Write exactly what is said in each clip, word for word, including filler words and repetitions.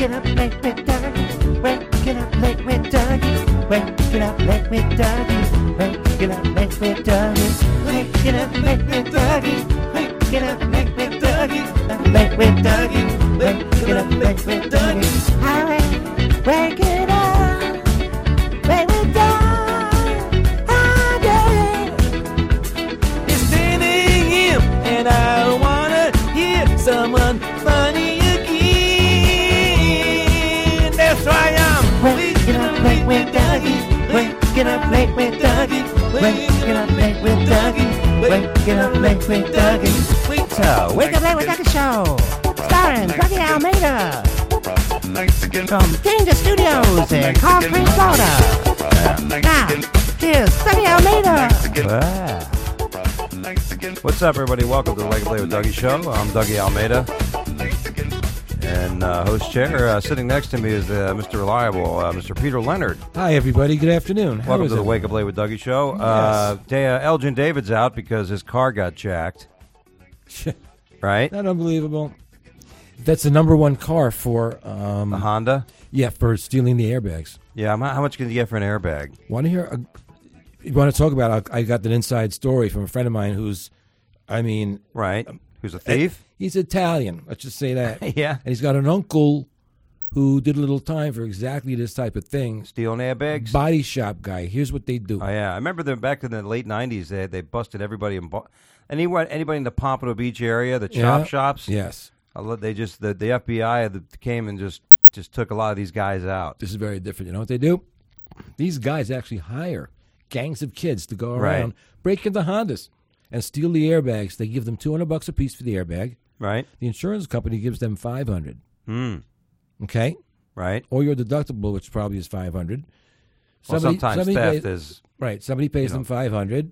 Waking up late with Dougie. Waking up late with Dougie. Waking up late with Dougie. Waking up late with Dougie. Waking up late with Dougie. Waking up late with Dougie. Late with Dougie. Waking up late with Dougie. Alright, wake it up. Wake with Dougie. Ah, yeah. It's ten a.m. and I wanna hear someone funny again. That's why I'm waking up late with Dougie. Waking up late with Dougie. Waking up late with Dougie. Waking up late with Dougie. So, Wake Up Late with Dougie Show, starring Dougie Almeida, from Danger Studios in Coral Springs, Florida. Now, here's Dougie Almeida. Wow. What's up, everybody? Welcome to the Wake Up Late with Dougie Show. I'm Dougie Almeida, and uh, host chair. Uh, sitting next to me is uh, Mister Reliable, uh, Mister Peter Leonard. Hi, everybody. Good afternoon. How Welcome is to the it? Wake Up Late with Dougie Show. Yes. Uh, Da- uh, Elgin David's out because his car got jacked. Right? Not unbelievable. That's the number one car for um, The Honda? yeah, for stealing the airbags. Yeah, how how much can you get for an airbag? Want to hear? A, you want to talk about? I got an inside story from a friend of mine who's, I mean, Right. Who's a thief? he's Italian. Let's just say that. Yeah. And he's got an uncle who did a little time for exactly this type of thing. Stealing airbags? Body shop guy. Here's what they do. Oh, yeah. I remember them back in the late nineties, they, they busted everybody in... Bo- Anyone, anybody in the Pompano Beach area, the chop Yeah. shops? Yes. I love- They just the, the F B I came and just, just took a lot of these guys out. This is very different. You know what they do? These guys actually hire gangs of kids to go Right. around, break into Hondas, and steal the airbags. They give them two hundred bucks a piece for the airbag. Right? The insurance company gives them five hundred. Hmm. Okay, Right. or your deductible, which probably is five hundred. Well, sometimes theft pays, is right. Somebody pays you know. them five hundred,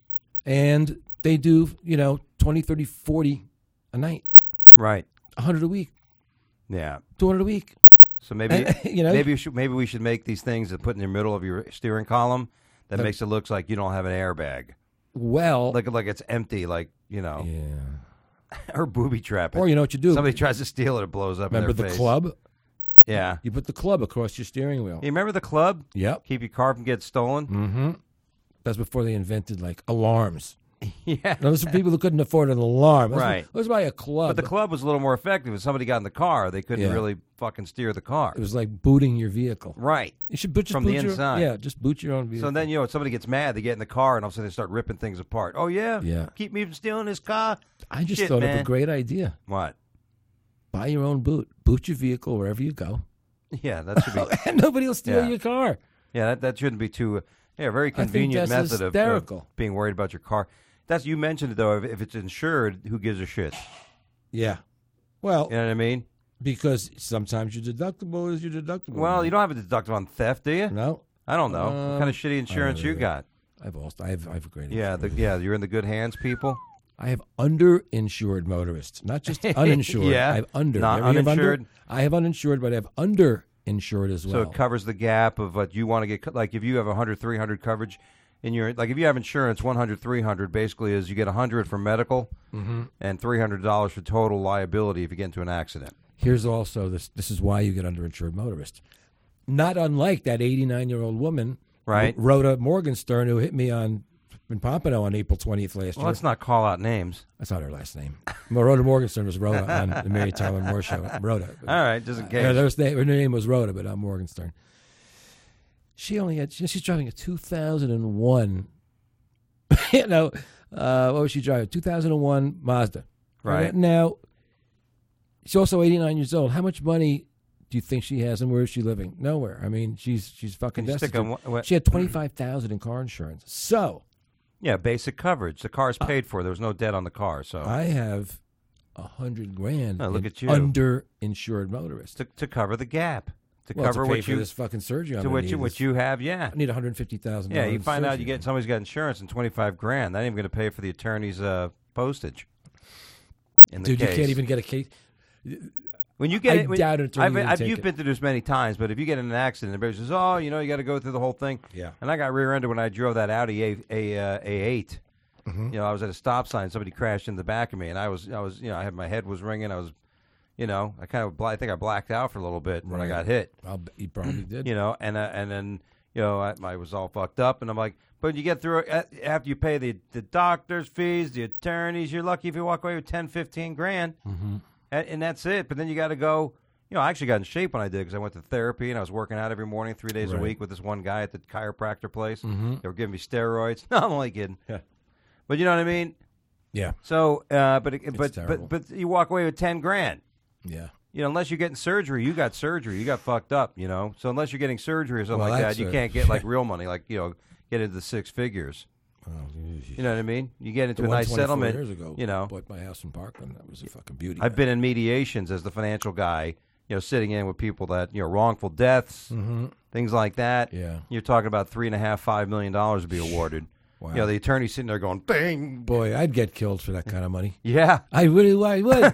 and they do you know twenty, thirty, forty a night, right. a hundred a week, Yeah. two hundred a week. So maybe You know? maybe you should, maybe we should make these things that put in the middle of your steering column that That- makes it look like you don't have an airbag, Well, like like it's empty, like you know, yeah. or booby trap it. Or you know what you do? Somebody tries to steal it, it blows up. Remember in their the face. club? Yeah. You put the club across your steering wheel. You remember the club? Yep. Keep your car from getting stolen. Mm-hmm. That's before they invented like alarms. Yeah. Now, those are people who couldn't afford an alarm. Let's, Right. Let's buy a club. But the club was a little more effective. If somebody got in the car, they couldn't Yeah. really fucking steer the car. It was like booting your vehicle. Right. You should boot, just From boot the your, inside. Yeah, just boot your own vehicle. So then, you know, if somebody gets mad, they get in the car, and all of a sudden they start ripping things apart. Oh, yeah? Yeah. Keep me from stealing this car? I just Shit, thought man. of a great idea. What? Buy your own boot. Boot your vehicle wherever you go. Yeah, that should be... And nobody will steal Yeah. your car. Yeah, that, that shouldn't be too... Yeah, very think convenient that's method of, hysterical. of being worried about your car. That's You mentioned it, though. If, if it's insured, who gives a shit? Yeah. Well, You know what I mean? because sometimes your deductible is your deductible. Well, you don't have a deductible on theft, do you? No. I don't know. what kind Um, of shitty insurance I don't you know. got? I've also, I have, I have a great Yeah, the, yeah, you're in the good hands, people. I have underinsured motorists, not just uninsured. Yeah. I have under. Not You ever hear of under? uninsured? I have uninsured, but I have underinsured as well. So it covers the gap of what you want to get. co- Like if you have one hundred, three hundred coverage in your, like if you have insurance, one hundred, three hundred basically is you get one hundred for medical Mm-hmm. and three hundred dollars for total liability if you get into an accident. Here's also this. This is why you get underinsured motorists. Not unlike that eighty-nine-year-old woman, Right. R- Rhoda Morgenstern, who hit me on in Pompano on April twentieth last Well, year. let's not call out names. That's not her last name. Well, Rhoda Morgenstern was Rhoda on the Mary Tyler Moore show. Rhoda. All right, just in case. Uh, her, name, her name was Rhoda, but I'm Morgenstern. She only had. She, she's driving a two thousand one. you know, uh, what was she driving? two thousand one Mazda. Right. Now, she's also eighty-nine years old. How much money do you think she has, and where is she living? Nowhere. I mean, she's she's fucking Can you stick destitute. on what- She had twenty-five thousand in car insurance. So Yeah, basic coverage. The car's paid for. There was no debt on the car, so I have a hundred grand. Oh, look in at you. underinsured motorists. to, to cover the gap, to Well, cover to pay what for you this fucking surgery. I'm to gonna what need you is- what you have. Yeah, I need one hundred fifty thousand. yeah. You find out you get somebody's got insurance and twenty five grand. That ain't even going to pay for the attorney's uh, postage. In the Dude, case. you can't even get a case. When you get I it, when, doubt an attorney I've, would I've, take you've it. been through this many times, but if you get in an accident, everybody says, "Oh, you know, you got to go through the whole thing." Yeah. And I got rear-ended when I drove that Audi A A, uh, A eight. Mm-hmm. You know, I was at a stop sign. Somebody crashed in the back of me, and I was, I was, you know, I had my head was ringing. I was, You know, I kind of, bla- I think I blacked out for a little bit when I Right. got hit. I'll bet you probably did. You know, and uh, and then you know I, I was all fucked up, and I'm like, but you get through it after you pay the the doctor's fees, the attorneys. You're lucky if you walk away with ten, fifteen grand, Mm-hmm. and, and that's it. But then you got to go. You know, I actually got in shape when I did because I went to therapy and I was working out every morning, three days Right. a week with this one guy at the chiropractor place. Mm-hmm. They were giving me steroids. No, I'm only kidding. Yeah. But you know what I mean. Yeah. So, uh, but it, but terrible. but but you walk away with ten grand. Yeah. You know, unless you're getting surgery, you got surgery, you got fucked up. You know, so unless you're getting surgery or something Well, like that, that's you a- can't get like real money, like you know, get into the six figures. Oh, You know what I mean? You get into the a nice one twenty-four settlement. years ago, You know, bought my house in Parkland. That was a fucking beauty. I've been in mediations as the financial guy. You know, sitting in with people that you know, wrongful deaths, Mm-hmm. things like that. Yeah. You're talking about three and a half, five million dollars to be awarded. Wow. You know, the attorney's sitting there going, "Bing, Boy, I'd get killed for that kind of money. yeah." I really I would.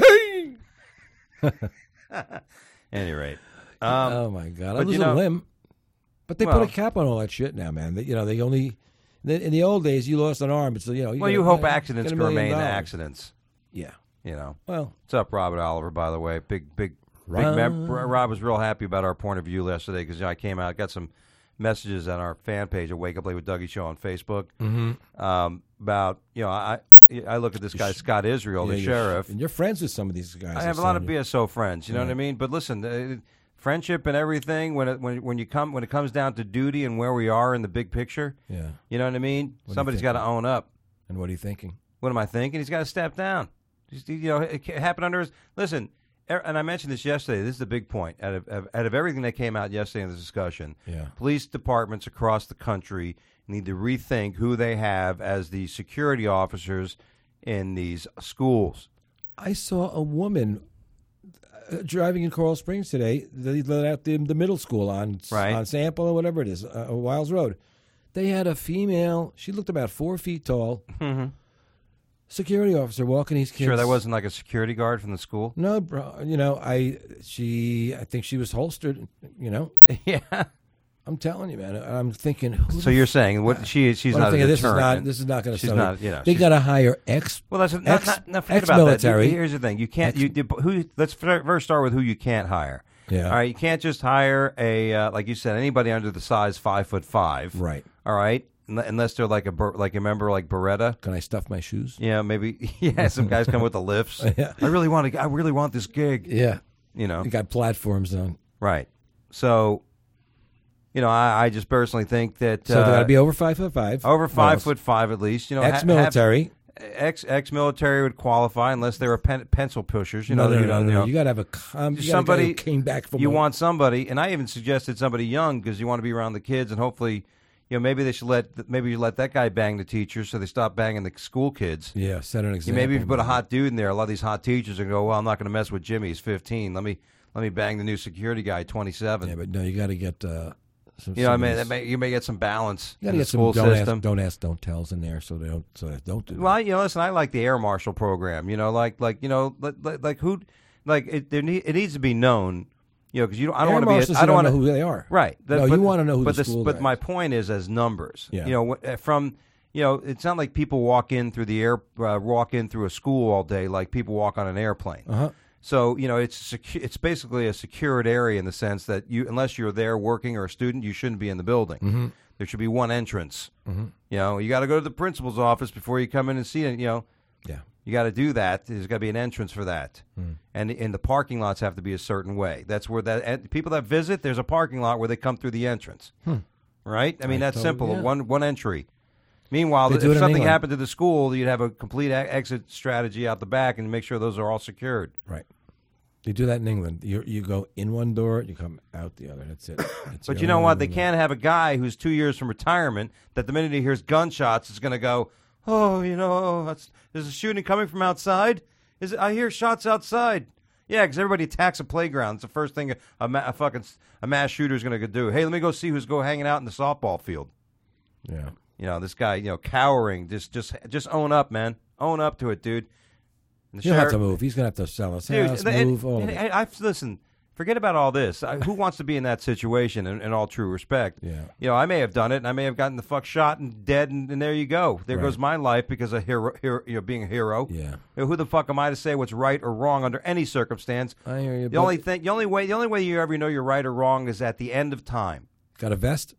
At any rate, um, oh my god! I but lose you know- a limb. But they Well- put a cap on all that shit now, man. They, you know, they only in the old days you lost an arm. It's you know. You well, get you a- hope get a accidents can million remain dollars. accidents. Yeah. You know. Well, What's up, Robert Oliver? By the way, big, big, big. Rob. Mem- Rob was real happy about our point of view yesterday because you know, I came out, got some messages on our fan page at Wake Up Late with Dougie Show on Facebook mm-hmm. um, about you know I I look at this guy Scott Israel, the Yeah, you're- sheriff. and you're friends with some of these guys. I have a I'm lot of telling you. B S O friends. You know what I Right. mean? But listen, uh, friendship and everything when it, when when you come when it comes down to duty and where we are in the big picture, Yeah. you know what I mean? What do you Somebody's think? got to own up. And what are you thinking? What am I thinking? He's got to step down. Just, you know, it happened under his. Listen, er- and I mentioned this yesterday. This is the big point. Out of, of out of everything that came out yesterday in this discussion, Yeah. police departments across the country need to rethink who they have as the security officers in these schools. I saw a woman uh, driving in Coral Springs today. They let out the, the middle school on Right. on Sample or whatever it is, uh, Wiles Road. They had a female. She looked about four feet tall. Mm-hmm. Security officer walking these kids. Sure, that wasn't like a security guard from the school. No, bro. You know, I she. I think she was holstered. You know, Yeah. I'm telling you, man. I'm thinking. Who So the you're saying what she she's Well, I'm not a thinking this is deterrent. not this is not going to. She's not, you know, They she's- got to hire ex. Well, that's not, Ex- not, not forget about that. ex-military. Here's the thing: you can't. Ex- You did- who? Let's first start with who you can't hire. Yeah. All right, you can't just hire a uh, like you said anybody under the size five foot five. Right. All right, Unle- unless they're like a Ber- like a member like Beretta. Can I stuff my shoes? Yeah, maybe. Yeah, some guys come with the lifts. Yeah. I really want to. I really want this gig. Yeah. You know. You got platforms on. Right. So, you know, I, I just personally think that So they got uh, to be over five foot five. over five Well, foot five at least. You know, ha- have- ex-military. Ex ex military would qualify unless they were pen, pencil pushers. You no, know, no, you no, don't- no, you no. know. You got to have a com- you Somebody- somebody came back from. You a- want somebody, and I even suggested somebody young because you want to be around the kids, and hopefully, you know, maybe they should let maybe you let that guy bang the teachers, so they stop banging the school kids. Yeah, set an You example. maybe if you put a man. hot dude in there, a lot of these hot teachers and go, well, I'm not going to mess with Jimmy. He's fifteen. Let me let me bang the new security guy, twenty-seven. Yeah, but no, you got to get. Uh, some, you know, I some mean, of that these- may, you may get some balance you got in to the get some school don't system. ask, don't ask, don't tells in there, so they don't, so they don't do. that. Well, you know, listen, I like the air marshal program. You know, like like you know, like, like, like who, like it. There need, it needs to be known. You know, because you don't. I don't Air want to be. marshals, A, I you don't want know to. who they are. Right. That- No, you but- wanna know who but the this- school But guy my is. point is as numbers. Yeah. You know, wh- from. You know, it's not like people walk in through the air, uh, walk in through a school all day like people walk on an airplane. Uh huh. So you know, it's secu- it's basically a secured area in the sense that you, unless you're there working or a student, you shouldn't be in the building. Mm-hmm. There should be one entrance. Mm-hmm. You know, you got to go to the principal's office before you come in and see it. You know, Yeah. you got to do that. There's got to be an entrance for that, Mm. and and the parking lots have to be a certain way. That's where that and people that visit. There's a parking lot where they come through the entrance. Hmm. Right? I mean, I that's totally- simple. yeah. One one entry. Meanwhile, They if do it in something England. happened to the school, you'd have a complete e- exit strategy out the back and make sure those are all secured. Right. They do that in England. You you go in one door, you come out the other. That's it. That's But the you know only what? way They to- can't have a guy who's two years from retirement that the minute he hears gunshots is going to go, oh, you know, that's, there's a shooting coming from outside. Is it, I hear shots outside. Yeah, because everybody attacks a playground. It's the first thing a, a, ma- a fucking a mass shooter is going to do. Hey, let me go see who's go hanging out in the softball field. Yeah. You know, this guy, you know, cowering. Just, just, just own up, man. Own up to it, dude. And the He'll have sheriff- to move. He's gonna have to sell his Dude, house, and- move. All and, of it. and I've listen. Forget about all this. I, who wants to be in that situation? In, in all true respect, Yeah. You know, I may have done it, and I may have gotten the fuck shot and dead, and, and there you go. There Right. goes my life because of hero, hero, you know, being a hero. Yeah. You know, who the fuck am I to say what's right or wrong under any circumstance? I hear you. The but only thing, the only way, the only way you ever know you're right or wrong is at the end of time. got a vest?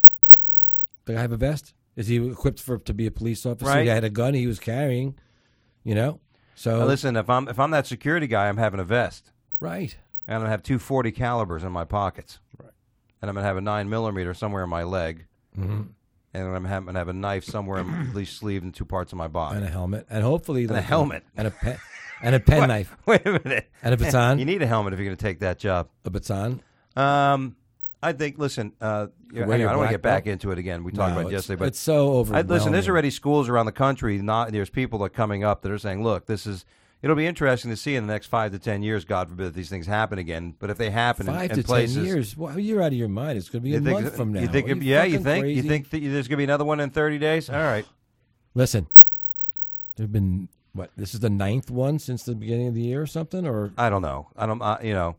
The guy have a vest? Is he equipped for to be a police officer? Right. He had a gun he was carrying. You know. So Now, listen, if I'm if I'm that security guy, I'm having a vest, right. and I'm gonna have two forty calibers in my pockets, Right. and I'm gonna have a nine millimeter somewhere in my leg, Mm-hmm. and I'm have, gonna have a knife somewhere in at least sleeve in two parts of my body. And a helmet, and hopefully And a like helmet. and a pen, and a pen knife, Wait a minute. and a baton, You need a helmet if you're going to take that job. a baton. Um, I think. Listen, uh, you know, wear anyway, your I don't want to black get back belt? into it again. We talked No, about it it's- yesterday, but it's so I, overwhelming. listen, there's already schools around the country. Not there's people that are coming up that are saying, "Look, this is." It'll be interesting to see in the next five to ten years. God forbid these things happen again. But if they happen five in, to in places, ten years. Well, you're out of your mind. It's going to be you a think, month from now. You think? Are yeah, you fucking think? crazy? You think that there's going to be another one in thirty days? All right. Listen, there've been what? This is the ninth one since the beginning of the year, or something, or I don't know. I don't. Uh, you know.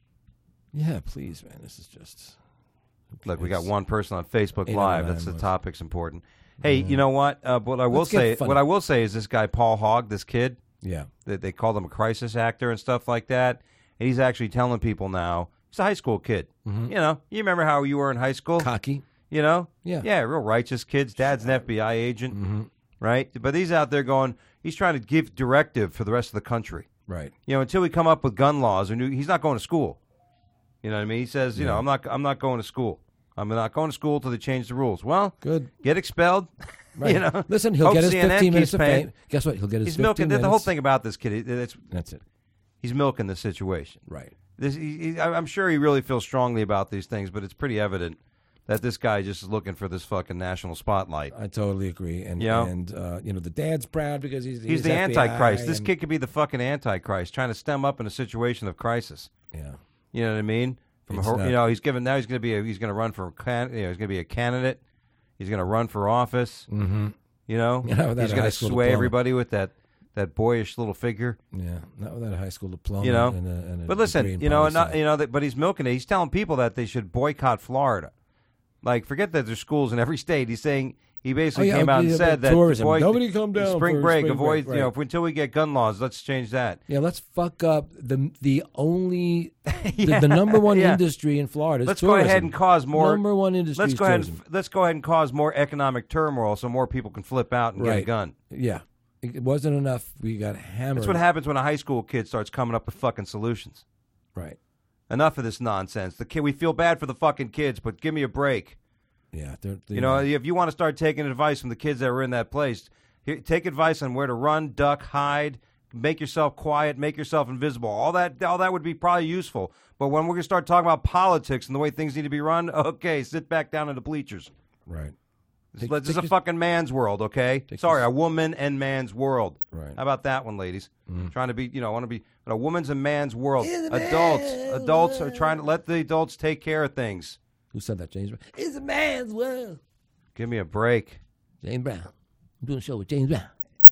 yeah, please, man. This is just Look, we got It's one person on Facebook eight Live. oh nine That's the months. topic's important. Hey, you know what? Uh, what I will Let's get say, funny. what I will say is this guy Paul Hogg, this kid, yeah. that they called him a crisis actor and stuff like that. And he's actually telling people now. He's a high school kid. Mm-hmm. You know, you remember how you were in high school? Cocky. You know, Yeah. yeah, real righteous kids. Dad's an F B I agent, Mm-hmm. right? But he's out there going. He's trying to give directive for the rest of the country. Right. You know, until we come up with gun laws, and he's not going to school. You know what I mean? He says, you know, Yeah. I'm not, I'm not going to school. I'm not going to school until they change the rules. Well, Good. get expelled. Right. You know, Listen, he'll Hope get his C N N fifteen minutes keeps of paying. fame. Guess what? He'll get his He's fifteen milking the, minutes. the whole thing about this kid. It's, That's it. he's milking the situation. Right. This, he, he, I- I'm sure he really feels strongly about these things, but it's pretty evident that this guy just is looking for this fucking national spotlight. I totally agree. And You know? and uh, you know the dad's proud because he's He's the F B I Antichrist. This and- kid could be the fucking Antichrist, trying to stem up in a situation of crisis. Yeah. You know what I mean? From a, It's hor- not- you know, he's given now. He's going to be. A, he's going to run for. Can, you know, he's going to be a candidate. He's going to run for office. Mm-hmm. You know, Yeah, without he's a going high to school sway diploma. everybody with that that boyish little figure. Yeah. Not without a high school diploma. You know, and a, and a but degree listen, in you know, poli not, sci. you know, that, but he's milking it. He's telling people that they should boycott Florida. Like, forget that there's schools in every state. He's saying he basically Oh, yeah, came out and yeah, said but that tourism. boy- Nobody come down spring for break. spring avoid, break, you know, right. if, until we get gun laws. Let's change that. Yeah, let's fuck up the the only Yeah, the, the number one yeah. industry in Florida. Is Let's tourism. go ahead and cause more. Number one industry. Let's is go ahead. tourism. And, let's go ahead and cause more economic turmoil, so more people can flip out and get a Right. gun. Yeah, it it wasn't enough. We got hammered. That's what happens when a high school kid starts coming up with fucking solutions. Right. Enough of this nonsense. The kid, we feel bad for the fucking kids, but give me a break. Yeah. They're, they're, You know, if you want to start taking advice from the kids that were in that place, here, take advice on where to run, duck, hide, make yourself quiet, make yourself invisible. All that, all that would be probably useful. But when we're going to start talking about politics and the way things need to be run, okay, sit back down in the bleachers. right. This, Take- this is take a your- fucking man's world, okay? Take Sorry, your- a woman and man's world. Right. How about that one, ladies? Mm. Trying to be, you know, I want to be in a woman's and man's world. Adults, adults are trying to let the adults take care of things. Who said that? James Brown. It's a man's world. Give me a break. James Brown. I'm doing a show with James Brown.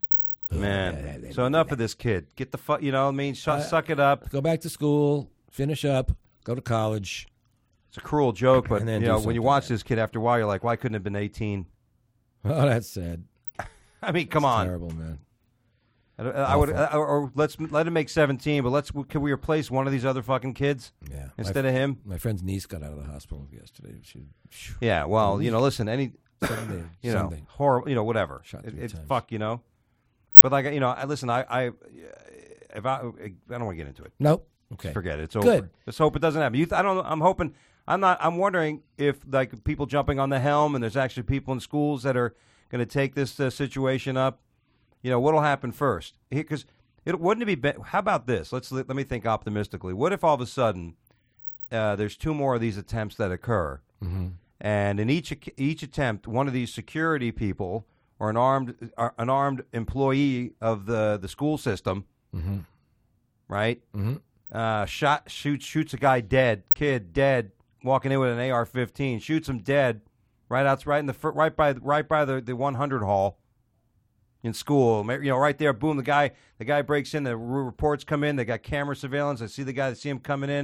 Man, so enough of this kid. Get the fuck, you know what I mean? Sh- suck it up. Go back to school. Finish up. Go to college. It's a cruel joke, but And you then know do when you something, watch man. this kid after a while, you're like, why couldn't it have been eighteen? Oh, that's sad. I mean, come It's on. Terrible, man. I, I would, Awful. or, or let's let him make seventeen, but let's can we replace one of these other fucking kids Yeah. instead my, of him? My friend's niece got out of the hospital yesterday. She, phew, Yeah. Well, you know, listen, any Sunday. you know, Sunday. horrible, you know, whatever. Shot It, three it's times. fuck, you know. But like, you know, I listen. I, I, if I, I don't want to get into it. Nope. Okay. Forget it. It's over. Good. Let's hope it doesn't happen. You th- I don't. I'm hoping. I'm not. I'm wondering if like people jumping on the helm, and there's actually people in schools that are going to take this uh, situation up. You know, what'll happen first? Because it wouldn't it be. Be- How about this? Let's let, let me think optimistically. What if all of a sudden uh, there's two more of these attempts that occur, Mm-hmm. and in each each attempt, one of these security people or an armed uh, an armed employee of the the school system, Mm-hmm. right? Mm-hmm. Uh, shot shoots shoots a guy dead, kid dead, walking in with an A R fifteen, shoots him dead, right out right in the fir- right by right by the, the one hundred hall in school. You know, right there, boom, the guy the guy breaks in. The r- reports come in. They got camera surveillance. I see the guy. They see him coming in.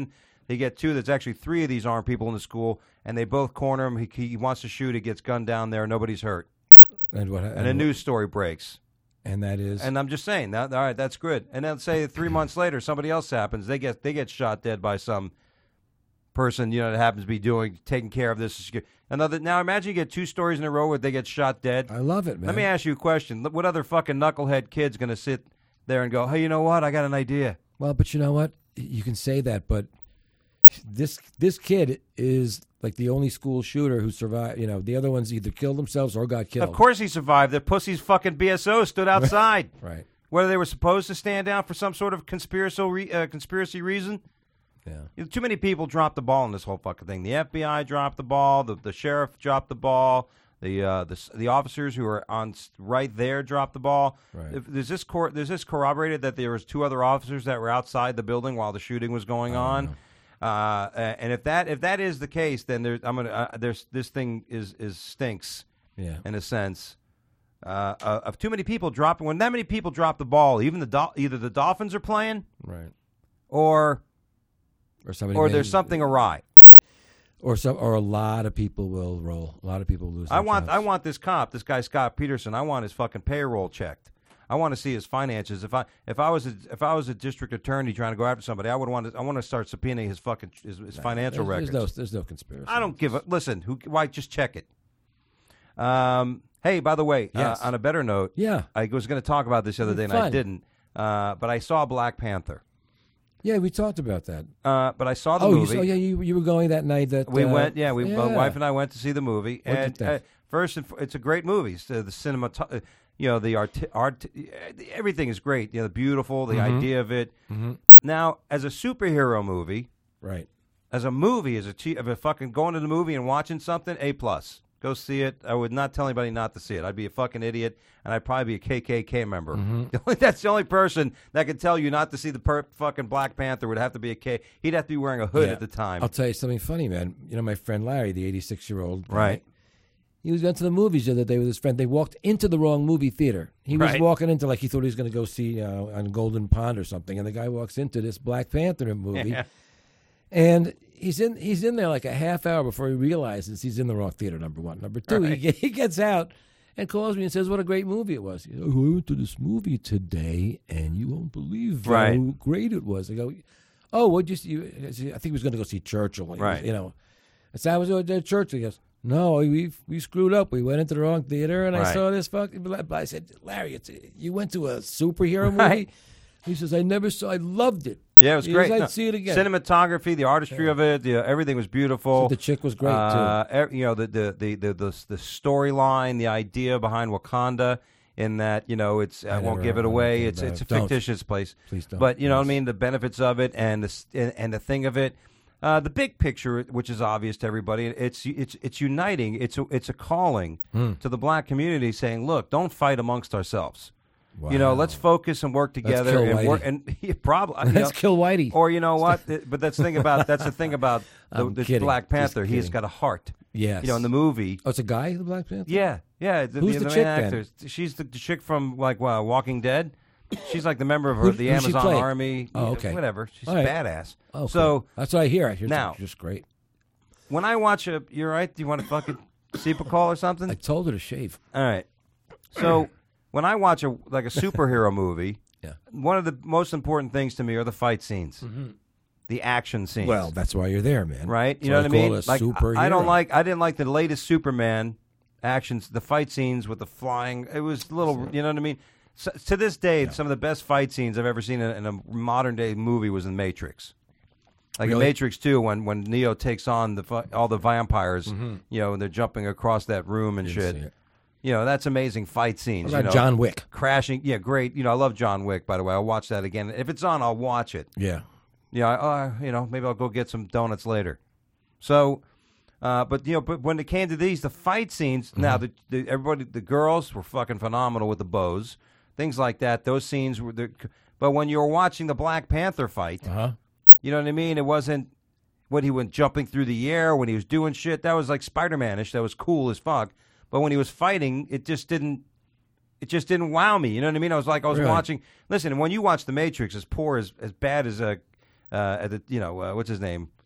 They get two. There's actually three of these armed people in the school, and they both corner him. He, he wants to shoot. He gets gunned down there. Nobody's hurt. And what? And, and a news story breaks. And that is. And I'm just saying that. All right, that's good. And then say three months later, somebody else happens. They get they get shot dead by some person, you know, that happens to be doing taking care of this. Another. Now imagine you get two stories in a row where they get shot dead. I love it, man. Let me ask you a question. What other fucking knucklehead kid's going to sit there and go, hey, you know what? I got an idea. Well, but you know what? You can say that, but this this kid is like the only school shooter who survived. You know, the other ones either killed themselves or got killed. Of course he survived. The pussy's fucking B S O stood outside. Right. Whether they were supposed to stand down for some sort of conspiracy re- uh, conspiracy reason. Yeah. You know, too many people dropped the ball in this whole fucking thing. The F B I dropped the ball. The the sheriff dropped the ball. The uh, the the officers who were on right there dropped the ball. Right. If, there's this cor- there's this corroborated that there was two other officers that were outside the building while the shooting was going on. Uh, and if that if that is the case, then there's I'm gonna uh, there's this thing is is stinks. Yeah. In a sense, uh, uh, of too many people dropping. When that many people drop the ball, even the Dol- either the Dolphins are playing, right, or or somebody or made, there's something awry. Or some, or a lot of people will roll. A lot of people lose. Their I want, jobs. I want this cop, this guy Scott Peterson. I want his fucking payroll checked. I want to see his finances. If I, if I was, a, if I was a district attorney trying to go after somebody, I would want to, I want to start subpoenaing his fucking, his, his Nah, financial there's, records. There's no, there's no conspiracy. I don't give a listen. Who? Why? Just check it. Um. Hey, by the way, Yes. uh, on a better note, Yeah. I was going to talk about this the other day, and I Fun. didn't. Uh, but I saw Black Panther. Yeah, we talked about that. Uh, but I saw the oh, movie. you saw, yeah, you you were going that night that We uh, went, yeah. We, my yeah. wife and I went to see the movie, What'd you and think? uh, first, and f- it's a great movie. It's, uh, the cinema, uh, you know, the art, art, everything is great. You know, the beautiful, the Mhm. idea of it. Mm-hmm. Now, as a superhero movie, Right. as a movie, as a che- of a fucking going to the movie and watching something, A plus. Go see it. I would not tell anybody not to see it. I'd be a fucking idiot, and I'd probably be a K K K member. Mm-hmm. That's the only person that could tell you not to see the per- fucking Black Panther would have to be a K. He'd have to be wearing a hood Yeah. at the time. I'll tell you something funny, man. You know, my friend Larry, the eighty-six-year-old. Right. He was went to the movies the other day with his friend. They walked into the wrong movie theater. He was Right. walking into like he thought he was going to go see uh, on Golden Pond or something, and the guy walks into this Black Panther movie, Yeah. and he's in he's in there like a half hour before he realizes he's in the wrong theater. Number one, number two, Right. he, he gets out and calls me and says, "What a great movie it was." He goes, "I went to this movie today, and you won't believe Right. how great it was." I go, "Oh, what just you?" I think he was going to go see Churchill. He Right. was, you know, I said, "I was at Churchill." He goes, "No, we we screwed up. We went into the wrong theater, and I Right. saw this fucking." But I said, "Larry, it's you went to a superhero movie." Right. He says, "I never saw. I loved it." Yeah, it was He great. goes, I'd No, see it again. Cinematography, the artistry of it, the, everything was beautiful. So the chick was great, uh, too. You know, the the the the the, the storyline, the idea behind Wakanda, in that you know it's I, I won't never- give it I don't away. think It's about it's a it. Don't. fictitious place, Please don't. but you know what I Yes. mean. The benefits of it and the s- and, and the thing of it. Uh, the big picture, which is obvious to everybody, it's it's it's uniting. It's a, it's a calling Hmm. to the black community, saying, "Look, don't fight amongst ourselves. You know, Wow. let's focus and work together kill and Whitey. work and yeah, probably you Let's know, kill Whitey. or you know what? Th- But that's the thing about that's the thing about the, I'm the kidding. Black Just Panther. He's kidding. got a heart. Yes. You know, in the movie. Oh, it's a guy, the Black Panther? Yeah, yeah. The, Who's the, the main chick then? actor. She's the, the chick from like uh, Walking Dead. She's like the member of her, Who- the who's she Amazon play? Army. Oh, okay. Whatever. She's All right. badass. Oh, so cool. That's what I hear. I hear now- it's just great. when I watch a, you're right. Do you want to fucking sleep a call or something? I told her to shave. All right. So when I watch a like a superhero movie, Yeah. one of the most important things to me are the fight scenes, the action scenes. Well, that's why you're there, man. right? You That's know why what I they mean? call it a Like I- I don't superhero. like I didn't like the latest Superman actions, the fight scenes with the flying. It was a little, you know what I mean? So, to this day, some of the best fight scenes I've ever seen in, in a modern day movie was in Matrix. Like in Really? Matrix two, when when Neo takes on the fi- all the vampires, you know, and they're jumping across that room and Didn't shit. see it. You know, that's amazing fight scenes. What you about know? John Wick? Crashing, yeah, great. You know, I love John Wick. By the way, I'll watch that again if it's on. I'll watch it. Yeah. Yeah, uh, you know, maybe I'll go get some donuts later. So, uh, but you know, but when it came to these, the fight scenes. Mm-hmm. Now, the, the everybody, the girls were fucking phenomenal with the bows, things like that. Those scenes were. The, but when you were watching the Black Panther fight, Uh-huh. you know what I mean? It wasn't when he went jumping through the air, when he was doing shit. That was like Spider-Man-ish. That was cool as fuck. But when he was fighting, it just didn't. It just didn't wow me. You know what I mean? I was like, I was Really? watching. Listen, when you watch The Matrix, as poor as as bad as a, uh, the, you know, uh, what's his name?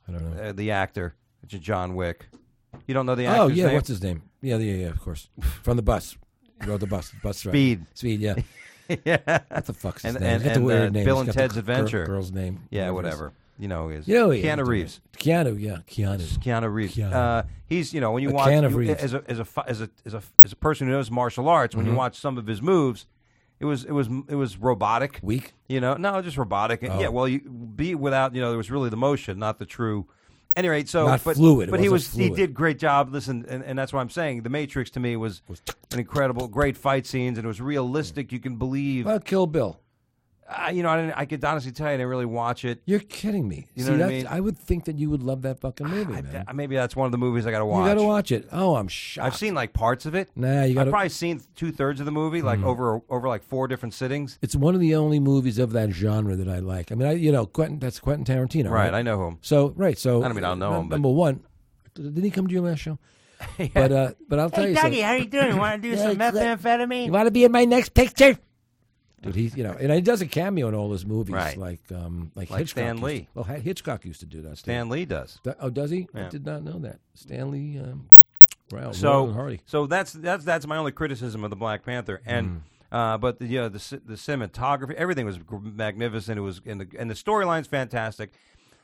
I don't know. Uh, the actor, which is John Wick. You don't know the actor's Oh yeah, name? what's his name? Yeah, yeah, yeah. Of course, from the bus. He rode the bus. Bus driver. Speed. Speed. Yeah. yeah. What the fuck's his And- name? and- He's got the and, weird uh, name. Bill He's and got the Ted's gir- Adventure. Girl's name. Yeah, whatever it is. whatever. You know who he is. You know who he is. Keanu Reeves. Keanu, yeah, Keanu. Keanu Reeves. Keanu. Uh, he's, you know, when you A watch can of you- Reeves. as a as a fi- as a as a as a person who knows martial arts, when Mhm. you watch some of his moves, it was it was it was robotic. Weak. You know, no, just robotic. And Oh. Yeah, well, you be without, you know, there was really the motion, not the true. Anyway, so Not but, fluid. It but he was wasn't he fluid. did great job. Listen, and, and that's what I'm saying. The Matrix to me was an incredible, great fight scenes, and it was realistic. You can believe. Well, Kill Bill. Uh, you know, I, didn't, I could honestly tell you, I didn't really watch it. You're kidding me. You See, know what I that's- mean? I would think that you would love that fucking movie, I- man. I- maybe that's one of the movies I got to watch. You got to watch it. Oh, I'm shocked. I've seen like parts of it. Nah, you got I've to. probably seen two thirds of the movie, like over over like four different sittings. It's one of the only movies of that genre that I like. I mean, I, you know, Quentin. That's Quentin Tarantino, Right, right? I know him. So, right. So, I don't mean I don't know uh, him, but- Number one, didn't he come to your last show? But, uh, but I'll tell Hey, you Dougie, something. how you doing? Want to do Yeah, some Cliff. methamphetamine? You want to be in my next picture? Dude, he, you know, and he does a cameo in all his movies, Right. like, um, like, Like Hitchcock. Stan used Lee. To, well, Hitchcock used to do that. Stan Lee does. Th- Oh, does he? I Yeah. did not know that. Stanley, um, wow, So, Laurel and Hardy. so that's that's that's my only criticism of the Black Panther, and Mm. uh, but the, you know, the ci- the cinematography, everything was gr- magnificent. It was and the and the storyline's fantastic.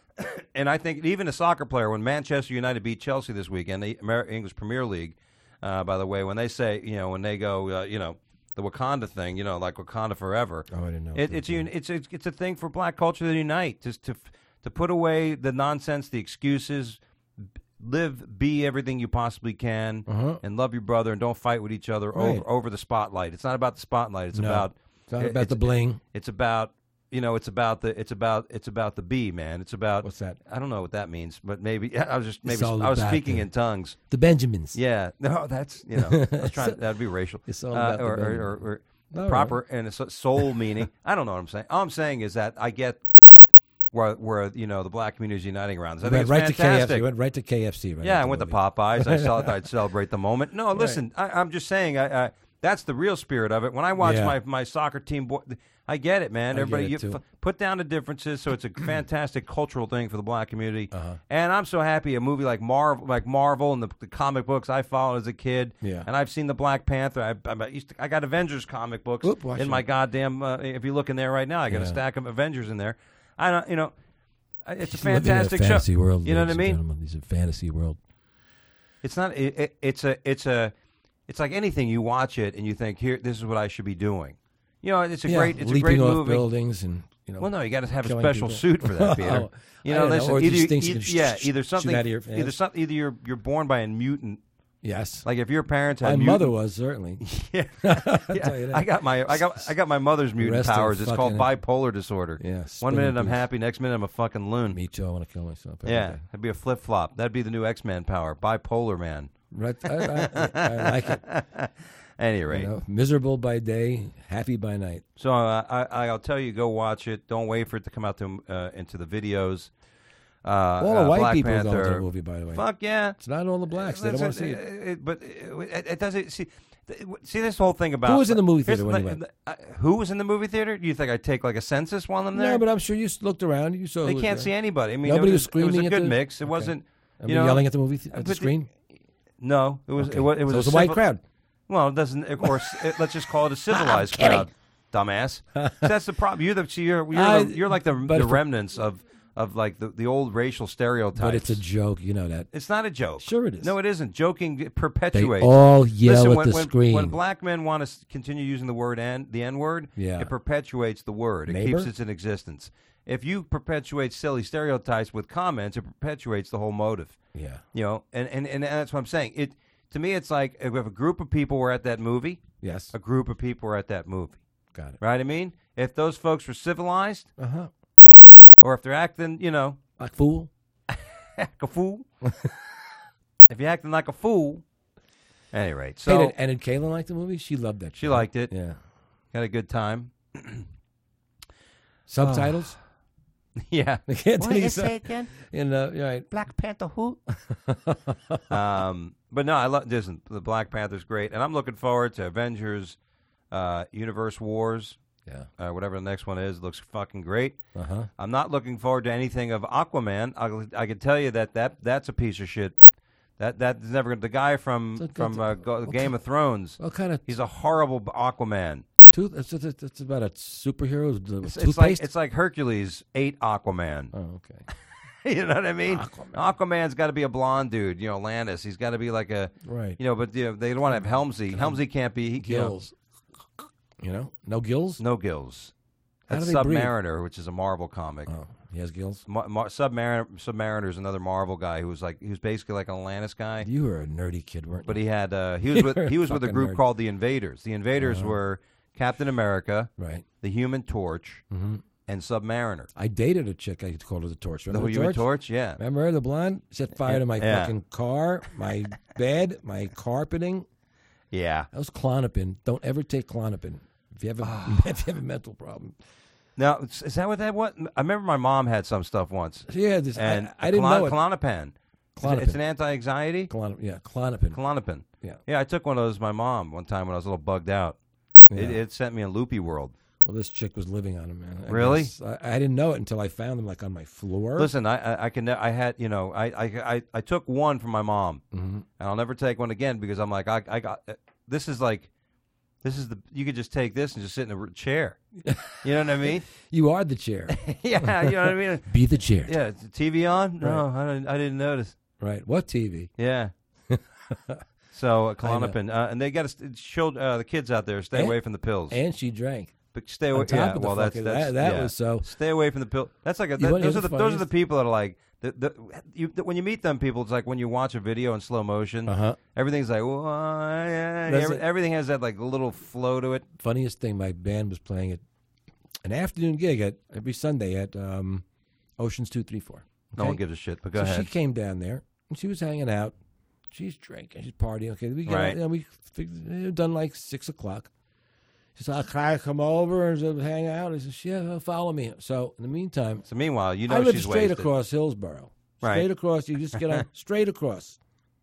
And I think even a soccer player, when Manchester United beat Chelsea this weekend, the Amer- English Premier League, uh, by the way, when they say, you know, when they go, uh, you know, the Wakanda thing, you know, like Wakanda forever. Oh, I didn't know. It, it's, un- it's it's it's a thing for black culture to unite, just to to put away the nonsense, the excuses, b- live, be everything you possibly can, Uh-huh. and love your brother, and don't fight with each other Right. over over the spotlight. It's not about the spotlight. It's No. about It's not it- about the bling. It's about you know. It's about the. It's about. It's about the B, man. It's about. What's that? I don't know what that means, but maybe I was just maybe all I was about speaking the- in tongues. The Benjamins. Yeah, no, that's you know. I was trying. That'd be racial. It's all Uh, about the or, or, Benjamins. or, or All proper and a so- soul meaning. I don't know what I'm saying. All I'm saying is that I get where where you know the black community is uniting around this. I You think went it's right to K F C. fantastic. You went right to K F C. Right Yeah, I after went the to movie. Popeyes. I thought I'd celebrate the moment. No, listen, I, I'm just saying. I, I that's the real spirit of it. When I watch Yeah. my my soccer team, boy, I get it, man. I Everybody, get it, you too. f- put down the differences, so it's a fantastic cultural thing for the black community. Uh-huh. And I'm so happy a movie like Marvel, like Marvel, and the, the comic books I followed as a kid. Yeah. And I've seen the Black Panther. I, I used to, I got Avengers comic books Oop, watch in my it. goddamn. Uh, if you look in there right now, I got a Yeah. stack of Avengers in there. I don't, you know, I- it's a He's living in fantastic a fantasy show. world. You know what I ladies and mean? gentlemen. He's a fantasy world. It's not. It, it, it's a. It's a. It's like anything. You watch it and you think, "Here, this is what I should be doing." You know, it's a Yeah, great. It's leaping a great off movie. buildings and you know. Well, no, you got to have a killing special people. suit for that, Peter. Oh, you I know, don't know. listen. Or either, these you- things you either- can yeah, sh- either shoot something. out of your either hands. some, Either you're you're born by a mutant. Yes. Like if your parents had My mutant, mother was certainly. yeah, I'll yeah. tell you that. I got my I got I got my mother's mutant rest of powers. It's called fucking- bipolar disorder. Yeah. One spinning minute I'm beast. happy, next minute I'm a fucking loon. Me too. I want to kill myself. every Yeah, day. that'd be a flip flop. That'd be the new X Men power, bipolar man. Right. I, I, I like it. At any rate, You know, miserable by day, happy by night. so uh, I I'll tell you, go watch it. Don't wait for it to come out to uh, into the videos. Uh, All the uh, white Black people Panther. go to the movie, by the way. Fuck yeah. It's not all the blacks. They don't want to see it. It- it- But it, it doesn't see. th- See this whole thing about Who was in the movie here's theater when you the- went? uh, Who was in the movie theater? Do you think I take like a census while I'm there? No, but I'm sure you s- looked around. You saw. they who was can't there. see anybody. I mean, Nobody it was was, it screaming was a at good the- mix. It Okay. wasn't. I You mean, know, yelling at the movie th- uh, at the but the- screen. No, it was. Okay. It was. It was, So it was a a white civil- crowd. Well, it doesn't. Of course, it, let's just call it a civilized crowd, dumbass. So that's the problem. You're the. See, you're you're, I- the, you're like the, but the if- remnants of of like the, the old racial stereotypes. But it's a joke. You know that. It's not a joke. Sure it is. No, it isn't. Joking They perpetuates. all yell Listen, at when, the when, screen. when black men want to continue using the word N, the N word, Yeah. it perpetuates the word. It Neighbor? keeps it in existence. If you perpetuate silly stereotypes with comments, it perpetuates the whole motive. yeah. You know, and, and, and that's what I'm saying. It to me, it's like if a group of people were at that movie, Yes. a group of people were at that movie. Got it. Right? I mean, if those folks were civilized, Uh huh. or if they're acting, you know, Like fool. like a fool. If you're acting like a fool, at any rate. So Hey, did, and did Kaylin like the movie? She loved that. she shit. liked it. Yeah. Had a good time. Subtitles. yeah. I can't What tell did you you so- say again? In uh, yeah, right. Black Panther who? um, but no, I love. Listen, the Black Panther's great, and I'm looking forward to Avengers, uh, Universe Wars. Yeah. Uh, whatever the next one is, looks fucking great. Uh huh. I'm not looking forward to anything of Aquaman. I, I can tell you that, that that's a piece of shit. That that's never gonna. The guy from So, from uh, Go, what Game kind- of Thrones. What kind of He's a horrible Aquaman. tooth? It's, it's, it's about a superhero. with It's, toothpaste. it's like it's like Hercules ate Aquaman. oh, okay. You know what I mean? Aquaman. Aquaman's got to be a blonde dude. You know, Lannis. He's got to be like a Right. you know. But you know, they don't want to have Helmsy. Helmsy can't be he, Gills. You know, no gills. You know, no gills. How That's do they breathe? Submariner, which is a Marvel comic. Oh, he has gills. Mar- Mar- Submariner, Submariner's another Marvel guy who was like he was basically like an Atlantis guy. You were a nerdy kid, weren't you? But he had uh, he was with You're he a was with a fucking group nerd. called the Invaders. The Invaders Uh-huh. were Captain America, Right. the Human Torch, Mm-hmm. and Submariner. I dated a chick. I called her the Torch. The Remember Human Torch? Torch, yeah. Remember her, the blonde? Set fire to my Yeah. fucking car, my bed, my carpeting. Yeah. That was Clonopin. Don't ever take Clonopin if you have a if you have a mental problem. Now, is is that what that was? I remember my mom had some stuff once. Yeah, this, And I, I didn't Klon- know it. Klonopin. Klonopin. It's an anti-anxiety? Clonopin. Yeah, Clonopin. Klonopin. Yeah. Yeah, I took one of those with my mom one time when I was a little bugged out. It, Yeah. it sent me in loopy world. Well, this chick was living on him, man. I Really? guess. I, I didn't know it until I found him, like on my floor. Listen, I, I, I can. ne- I had, you know, I, I, I, I took one from my mom, Mhm. and I'll never take one again because I'm like, I, I got. uh, This is like, this is the. You could just take this and just sit in a r- chair. You know what I mean? You are the chair. Yeah, you know what I mean. Be the chair. Yeah, is the T V on? No, I didn't. I didn't notice. Right. What T V? Yeah. So uh, Klonopin, uh, and they got to show uh, the kids out there stay And- away from the pills. And she drank. But stay away. On top Yeah, of the well, that's, fucking- that's that, that yeah. was so. Stay away from the pill. That's like a, You that, wanna hear those are the the those are the funniest- people that are like the, the you when you meet them people. It's like when you watch a video in slow motion. Uh huh. Everything's like, well, yeah, That's every, it. everything has that like little flow to it. Funniest thing, my band was playing at an afternoon gig at every Sunday at um, Oceans two three four. No one gives a shit. But go so ahead. she came down there and she was hanging out. She's drinking. She's partying. Okay, we got Right. you know, we figured, done like six o'clock. She said, "Oh, "Can I come over and just hang out?" I said, "Yeah, follow me." So in the meantime, So meanwhile, you know I live she's straight wasted. across Hillsborough. Right. Straight across. You just get on straight across.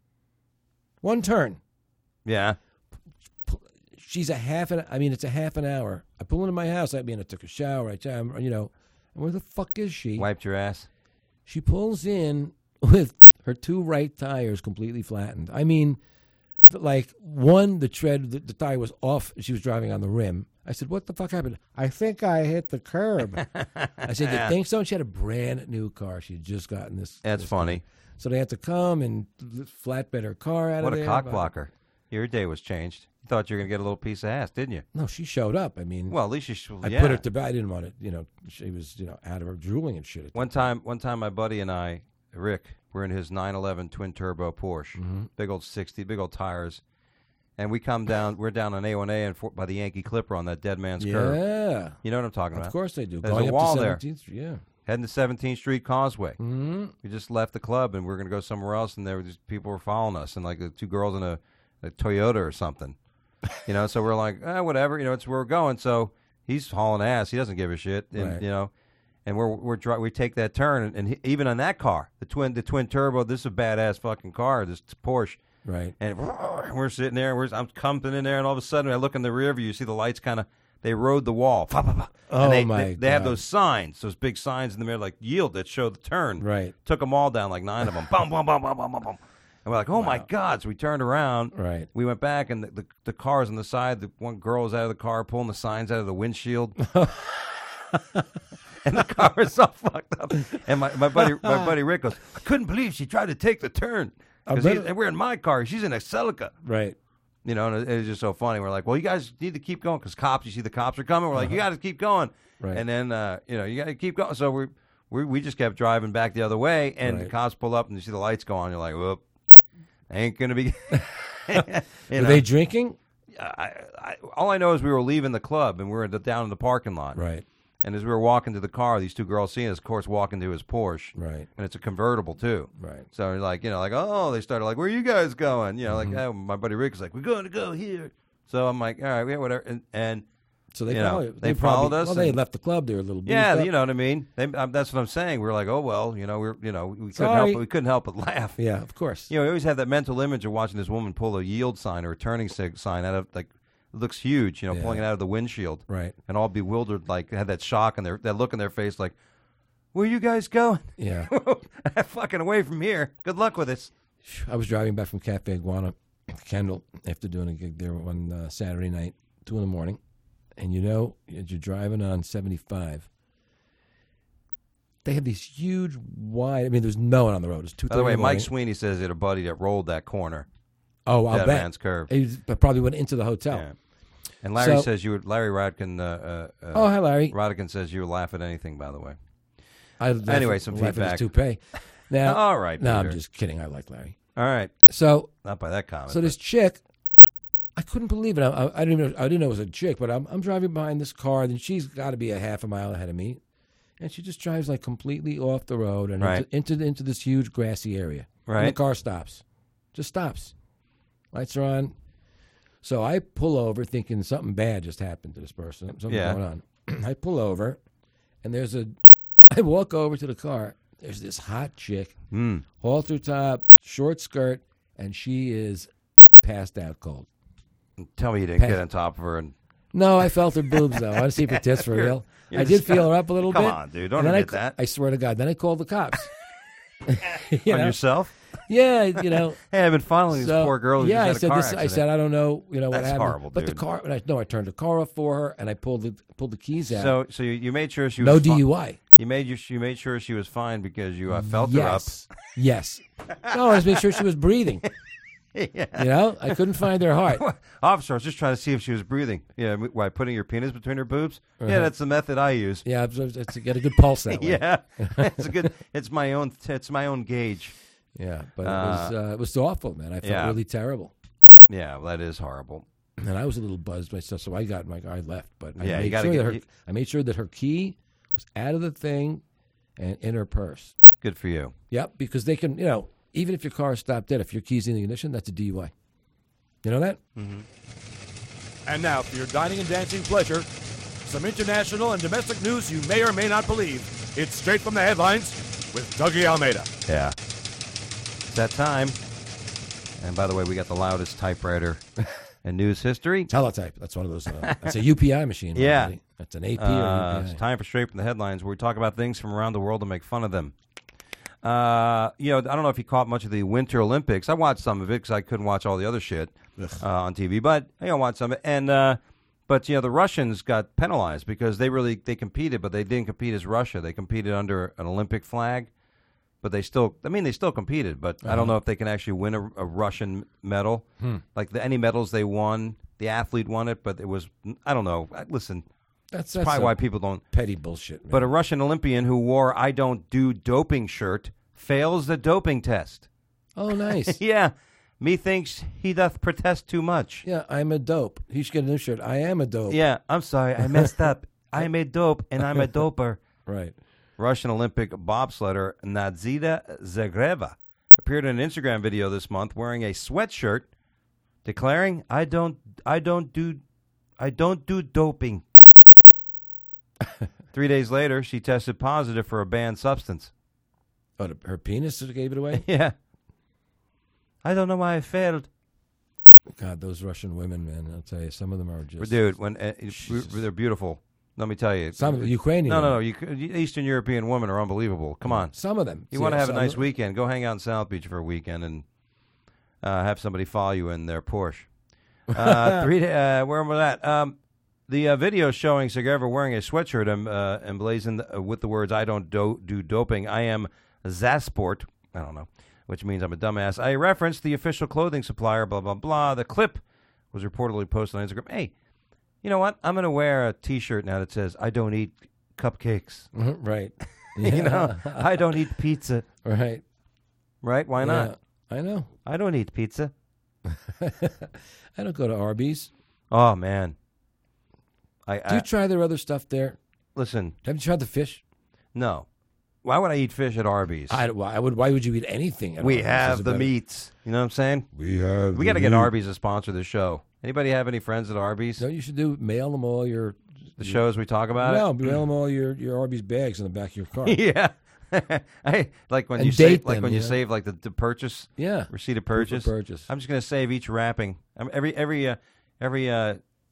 One turn. Yeah. She's a half an. I mean, it's a half an hour. I pull into my house. I mean, I took a shower. I, I'm, you know, where the fuck is she? Wiped your ass. She pulls in with her two right tires completely flattened. I mean, th- like one, the tread, the, the tire was off. She was driving on the rim. I said, "What the fuck happened?" I think I hit the curb. I said, "You think so?" And she had a brand new car. She had just gotten this. That's this funny. car. So they had to come and flatbed her car out What of a there. cock but- blocker. Your day was changed. You thought you were gonna get a little piece of ass, didn't you? No, she showed up. I mean, Well, at least you. Sh- I yeah. put her to bed. I didn't want to, you know, she was, you know, out of her drooling and shit. One time, one time, my buddy and I, Rick, were in his nine eleven twin turbo Porsche, Mm-hmm. big old sixty, big old tires, and we come down. We're down on A one A and for, by the Yankee Clipper on that Dead Man's Curve. Yeah, You know what I'm talking of about? course they do. There's Going a up wall to there. seventeenth Street, yeah. Heading to seventeenth Street Causeway. Mm-hmm. We just left the club and we are going to go somewhere else, and there were just people were following us, and like the two girls in a, a Toyota or something. You know, so we're like, eh, whatever. You know, it's where we're going. So he's hauling ass. He doesn't give a shit. And, Right. You know, and we're we're dri- we take that turn, and, and he, even on that car, the twin the twin turbo, this is a badass fucking car, this Porsche. Right. And we're sitting there. We're, I'm coming in there, and all of a sudden, I look in the rear view. You see the lights kind of they rode the wall. Fa, fa, fa. Oh, and they, my they, they have God. those signs, those big signs in the mirror, like yield that show the turn. Right. Took them all down, like nine of them. Bum, bum, bum, bum, bum, bum, bum. And we're like, oh my God! So we turned around. Right. We went back, and the, the the car's on the side. The one girl was out of the car, pulling the signs out of the windshield. And the car was all fucked up. And my, my buddy my buddy Rick goes, I couldn't believe she tried to take the turn. I 'Cause bet he's- it- and we're in my car. She's in a Celica. Right. You know, and it, it was just so funny. We're like, well, you guys need to keep going because cops, you see the cops are coming. We're like, you got to keep going. Right. And then, uh, you know, you got to keep going. So we, we we just kept driving back the other way, and the Right. cops pull up, and you see the lights go on. You're like, whoop, ain't going to be. You Were know? they drinking? I, I, all I know is we were leaving the club, and we were in the, down in the parking lot. Right. And as we were walking to the car, these two girls seeing us, of course, walking to his Porsche. Right. And it's a convertible, too. Right. So we're like, you know, like, oh, they started like, where are you guys going? You know, Mm-hmm. like, oh, my buddy Rick is like, we're going to go here. So I'm like, all right, yeah, whatever. And, and So they You know, followed. they probably- followed us Well, they and- left the club. They were a little. yeah, boozed up. you know what I mean. They, um, that's what I'm saying. We're like, oh well, you know, we're you know, we couldn't Sorry. help, we couldn't help but laugh. Yeah, of course. You know, we always have that mental image of watching this woman pull a yield sign or a turning sig- sign out of like looks huge, you know, Yeah. pulling it out of the windshield. Right. And all bewildered, like, had that shock and their that look in their face, like, where you guys going? Yeah. Fucking away from here. Good luck with this. I was driving back from Cafe Iguana, Kendall, after doing a gig there one uh, Saturday night, two in the morning. And you know, as you're driving on seventy-five, they have these huge, wide. I mean, there's no one on the road. It's two. By the way, Mike Sweeney says he had a buddy that rolled that corner. Oh, I'll Dead bet. Man's Curve. He probably went into the hotel. Yeah. And Larry So- says you were Larry Rodkin. Uh, uh, uh, Oh, hi, Larry. Rodkin says you would laugh at anything. By the way. I Anyway, some laugh at feedback. his toupee. Now, All right, No, I'm Peter. just kidding. I like Larry. All right. So, Not by that comment. so this chick, I couldn't believe it. I, I, I didn't even, I didn't know it was a chick, but I'm, I'm driving behind this car, and she's got to be a half a mile ahead of me, and she just drives like completely off the road and Right. into, into into this huge grassy area. And the Right. car stops, just stops. Lights are on. So I pull over, thinking something bad just happened to this person. Something's Yeah. going on. I pull over, and there's a. I walk over to the car. There's this hot chick, Mm. halter top, short skirt, and she is passed out cold. Tell me you didn't Pat- get on top of her and No, I felt her boobs though. I want to see if her tits for You're- real. you're I did just- feel her up a little Come bit. on, dude. Don't and then admit I, that. I swear to God. Then I called the cops. You on know? yourself. Yeah, you know. Hey, I've been following this So, poor girl. Who yeah, I just had said a car this. I accident. said I don't know. You know what That's happened. horrible, but dude. the car. I, no, I turned the car off for her, and I pulled the pulled the keys out. So, so you, you made sure she was no fi- D U I. You made you, you made sure she was fine because you uh, felt her up. Yes. Yes. No, I was making sure she was breathing. Yeah. You know, I couldn't find her heart. Officer, I was just trying to see if she was breathing. Yeah, why putting your penis between her boobs? Yeah, Uh-huh. that's the method I use. Yeah, it's, it's, get a good pulse that way. Yeah, it's a good. It's my own. It's my own gauge. Yeah, but it was Uh, uh, it was awful, man. I felt yeah. really terrible. Yeah, well, that is horrible. And I was a little buzzed myself, so I got my I left. But I Yeah, you made gotta sure get- that her you- I made sure that her key was out of the thing and in her purse. Good for you. Yep, because they can, you know, even if your car is stopped dead, if your key's in the ignition, that's a D U I. You know that? And now, for your dining and dancing pleasure, some international and domestic news you may or may not believe. It's straight from the headlines with Dougie Almeida. Yeah, it's that time. And by the way, we got the loudest typewriter in news history. Teletype. That's one of those. Uh, that's a U P I machine. Yeah. buddy. That's an A P Uh, or it's U P I. time for Straight from the Headlines, where we talk about things from around the world and make fun of them. Uh, you know, I don't know if you caught much of the Winter Olympics. I watched some of it because I couldn't watch all the other shit uh, on T V, but you know, watched some of it. And uh, but you know, the Russians got penalized because they really they competed, but they didn't compete as Russia. They competed under an Olympic flag, but they still. I mean, they still competed, but I don't know if they can actually win a, a Russian medal. Like the, any medals they won, the athlete won it, but it was I don't know. I- Listen. That's, That's that's probably a why people don't. petty bullshit. Man. But a Russian Olympian who wore "I don't do doping" shirt fails the doping test. oh, nice. Yeah, methinks he doth protest too much. Yeah, I'm a dope. He should get a new shirt. I am a dope. Yeah, I'm sorry, I messed up. I'm a dope, and I'm a doper. Right. Russian Olympic bobsledder Nadzida Zagreva appeared in an Instagram video this month wearing a sweatshirt declaring, "I don't, I don't do, I don't do doping." Three days later, she tested positive for a banned substance. Oh, the, her penis gave it away? Yeah. I don't know why I failed. God, those Russian women, man. I'll tell you, some of them are just. Dude, when uh, Jesus. they're beautiful. Let me tell you. Some of the Ukrainian. No, no, no. women. You, Eastern European women are unbelievable. Come on. Some of them. You See, want to have a some nice of them- weekend, go hang out in South Beach for a weekend and uh, have somebody follow you in their Porsche. Uh, three. Uh, where am I at? Um, the uh, video showing Zagreva wearing a sweatshirt um, uh, emblazoned uh, with the words, "I don't do, do doping. I am Zasport." I don't know, which means I'm a dumbass. I referenced the official clothing supplier, blah, blah, blah. The clip was reportedly posted on Instagram. Hey, you know what? I'm going to wear a T-shirt now that says, "I don't eat cupcakes." Right. You know, I don't eat pizza. Right. Right? Why not? Yeah, I know. I don't eat pizza. I don't go to Arby's. Oh, man. I, Do I you try their other stuff there? Listen, Have you tried the fish? no. Why would I eat fish at Arby's? I, why would. Why would you eat anything? At we Arby's? Is have it the better? meats. You know what I'm saying? We have. We got to get Arby's to sponsor the show. Anybody have any friends at Arby's? No, you should do mail them all your. The shows we talk about No, it? mail them all your, your Arby's bags in the back of your car. Yeah. I, like when And you save, date like them, when you you know? save like the, the purchase Yeah. receipt of Proof of purchase. purchase. I'm just gonna save each wrapping. I'm, every every uh, every uh,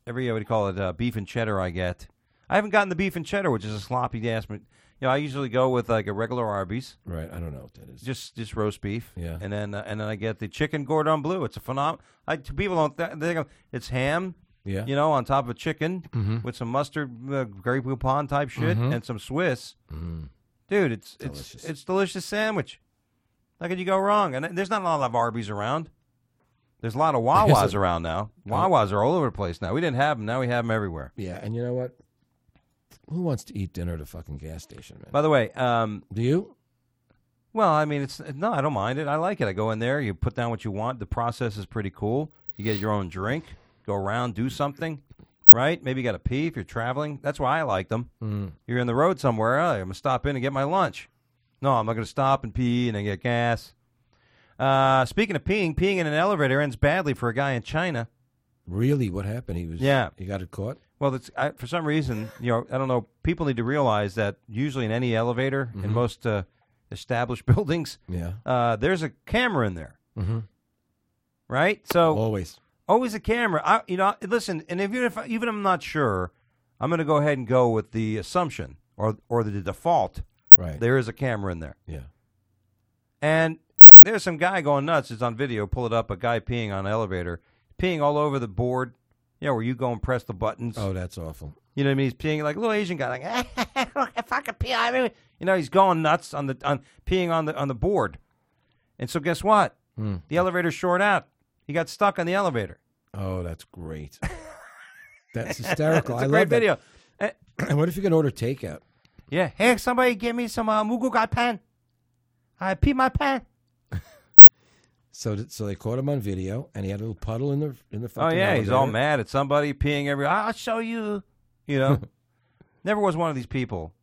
every what do you call it? Uh, beef and cheddar I get. I haven't gotten the beef and cheddar, which is a sloppy ass. You know, I usually go with like a regular Arby's. Right. I don't know what that is. Just just roast beef. Yeah. And then uh, and then I get the chicken Gordon Bleu. It's a phenomenal. I people don't th- they go, it's ham. Yeah. You know, on top of a chicken Mm-hmm. with some mustard, uh, Grey Poupon type shit, Mhm. and some Swiss. Mm. Dude, it's Delicious. it's it's delicious sandwich. How could you go wrong? And there's not a lot of Arby's around. There's a lot of Wawas around now. Wawas are all over the place now. We didn't have them. Now we have them everywhere. Yeah, and you know what? Who wants to eat dinner at a fucking gas station, man? By the way, um, Do you? well, I mean, it's no, I don't mind it. I like it. I go in there, you put down what you want. The process is pretty cool. You get your own drink, go around, do something, right? Maybe you got to pee if you're traveling. That's why I like them. Mm. You're in the road somewhere. Oh, I'm going to stop in and get my lunch. No, I'm not going to stop and pee and then get gas. Uh, speaking of peeing, peeing in an elevator ends badly for a guy in China. Really? What happened? He was. Yeah. He got it caught. Well, it's, I, for some reason, you know, I don't know. People need to realize that usually in any elevator, in Mhm. most uh, established buildings, Yeah. uh, there's a camera in there, Mm-hmm. right? So Always. always a camera. I, you know, listen, and if, even if even if I'm not sure, I'm going to go ahead and go with the assumption or or the default. Right. There is a camera in there, Yeah. and there's some guy going nuts. It's on video. Pull it up. A guy peeing on an elevator, peeing all over the board. You know, where you go and press the buttons. Oh, that's awful. You know what I mean? He's peeing like a little Asian guy, like if I could pee, I mean, you know, he's going nuts on the on peeing on the on the board. And so, guess what? Mm. The elevator's short out. He got stuck on the elevator. Oh, that's great. That's hysterical. It's I a great love that. video. Eh, And what if you can order takeout? yeah. Hey, somebody give me some uh, Mugu got pan. I pee my pan. So, th- so they caught him on video, and he had a little puddle in the in the. Oh fucking yeah, he's all elevator. mad at somebody peeing every. I'll show you. You know, never was one of these people.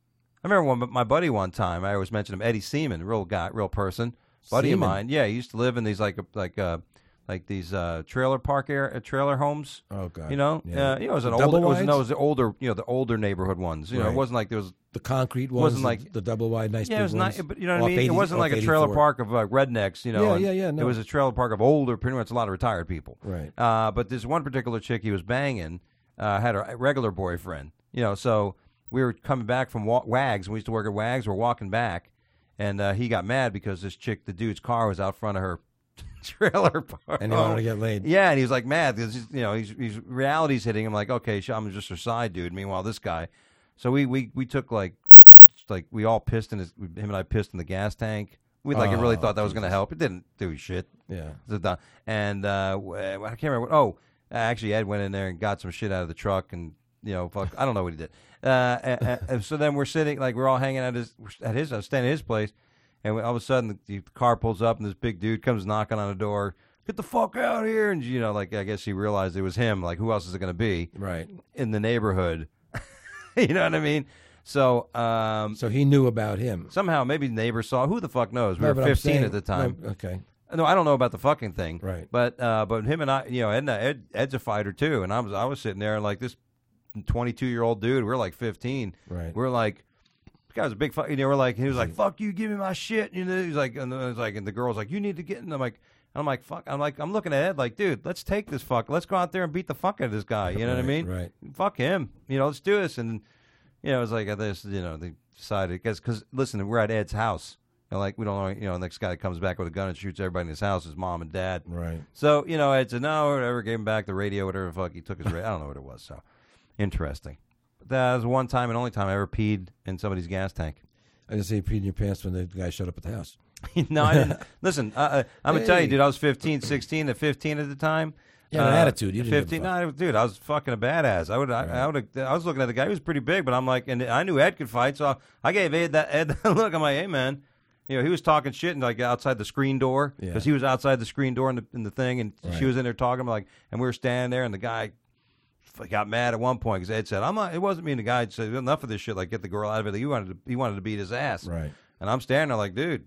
I remember one, my buddy one time. I always mention him, Eddie Seaman, real guy, real person, buddy Seaman? of mine. Yeah, he used to live in these like like uh like these uh trailer park air uh, trailer homes. Oh god. You know, Yeah. uh, you know, it was an Double older, it was, wides? no, it was the older, you know, the older neighborhood ones. You know, Right. it wasn't like there was. The concrete ones, wasn't the- like- the double wide, nice. Yeah, big it was ones, not, but you know what I off mean. It eighty wasn't off like a trailer eighty-four. park of uh, rednecks. You know, Yeah, and yeah, yeah, no. It was a trailer park of older, pretty much a lot of retired people. Right. Uh, but this one particular chick he was banging uh, had a regular boyfriend. You know, so we were coming back from wa- Wags. And we used to work at Wags. We're walking back, and uh, he got mad because this chick, the dude's car, was out front of her trailer park. And he wanted to get laid. Yeah, and he was like mad because he's, you know he's, he's reality's hitting him. Like, okay, sh- I'm just her side dude. Meanwhile, this guy. So we we we took like like we all pissed in his. Him and I pissed in the gas tank. We like really Oh, thought that was going to Jesus. help. It didn't do shit. Yeah. The- the- And uh, w- I can't remember. What, oh, actually, Ed went in there and got some shit out of the truck, and you know, fuck, I don't know what he did. Uh, and, and so then we're sitting, like we're all hanging at his at his, uh, staying at his place, and we, all of a sudden the, the car pulls up, and this big dude comes knocking on the door. Get the fuck out of here! And you know, like I guess he realized it was him. Like who else is it going to be Right. in the neighborhood? You know what I mean? So um, So he knew about him. somehow maybe the neighbor saw. Who the fuck knows? We No, were but I'm fifteen saying- at the time. no, okay. No, I don't know about the fucking thing. Right. But uh, but him and I, you know, Ed, Ed, Ed's a fighter too, and I was I was sitting there like this twenty-two year old dude. We're like fifteen. Right. We're like, this guy was a big fuck. You know, we're like, he was like, "Fuck you, give me my shit." You know, he's like, and then it's like, and the girl's like, "You need to get." And I'm like, I'm like, fuck. I'm like, I'm looking at Ed like, dude, let's take this fuck. Let's go out there and beat the fuck out of this guy. You know what I Right, mean? right. Fuck him. You know, let's do this. And you know, it was like this. You know, they decided because because listen, we're at Ed's house. And like we don't know, you know, the next guy that comes back with a gun and shoots everybody in his house is mom and dad. Right. So, you know, Ed said, no, whatever, gave him back the radio, whatever the fuck. He took his radio. I don't know what it was. So, interesting. But that was one time and only time I ever peed in somebody's gas tank. I just say you peed in your pants when the guy showed up at the house. No, I didn't. Listen, uh, uh, I'm going to tell you, Hey. dude, I was fifteen, sixteen, at fifteen at the time. You had an attitude. You didn't give a fifteen, fuck. no, dude, I was fucking a badass. I would, I, I would, I was looking at the guy. He was pretty big, but I'm like, and I knew Ed could fight, so I gave Ed that Ed that look. I'm like, hey man, you know, he was talking shit and like outside the screen door Yeah. because he was outside the screen door in the in the thing, and Right. she was in there talking like, and we were standing there, and the guy f- got mad at one point because Ed said, I'm not. It wasn't me. And the guy said, enough of this shit. Like, get the girl out of it. He wanted to, he wanted to beat his ass. Right. And I'm standing there like, dude,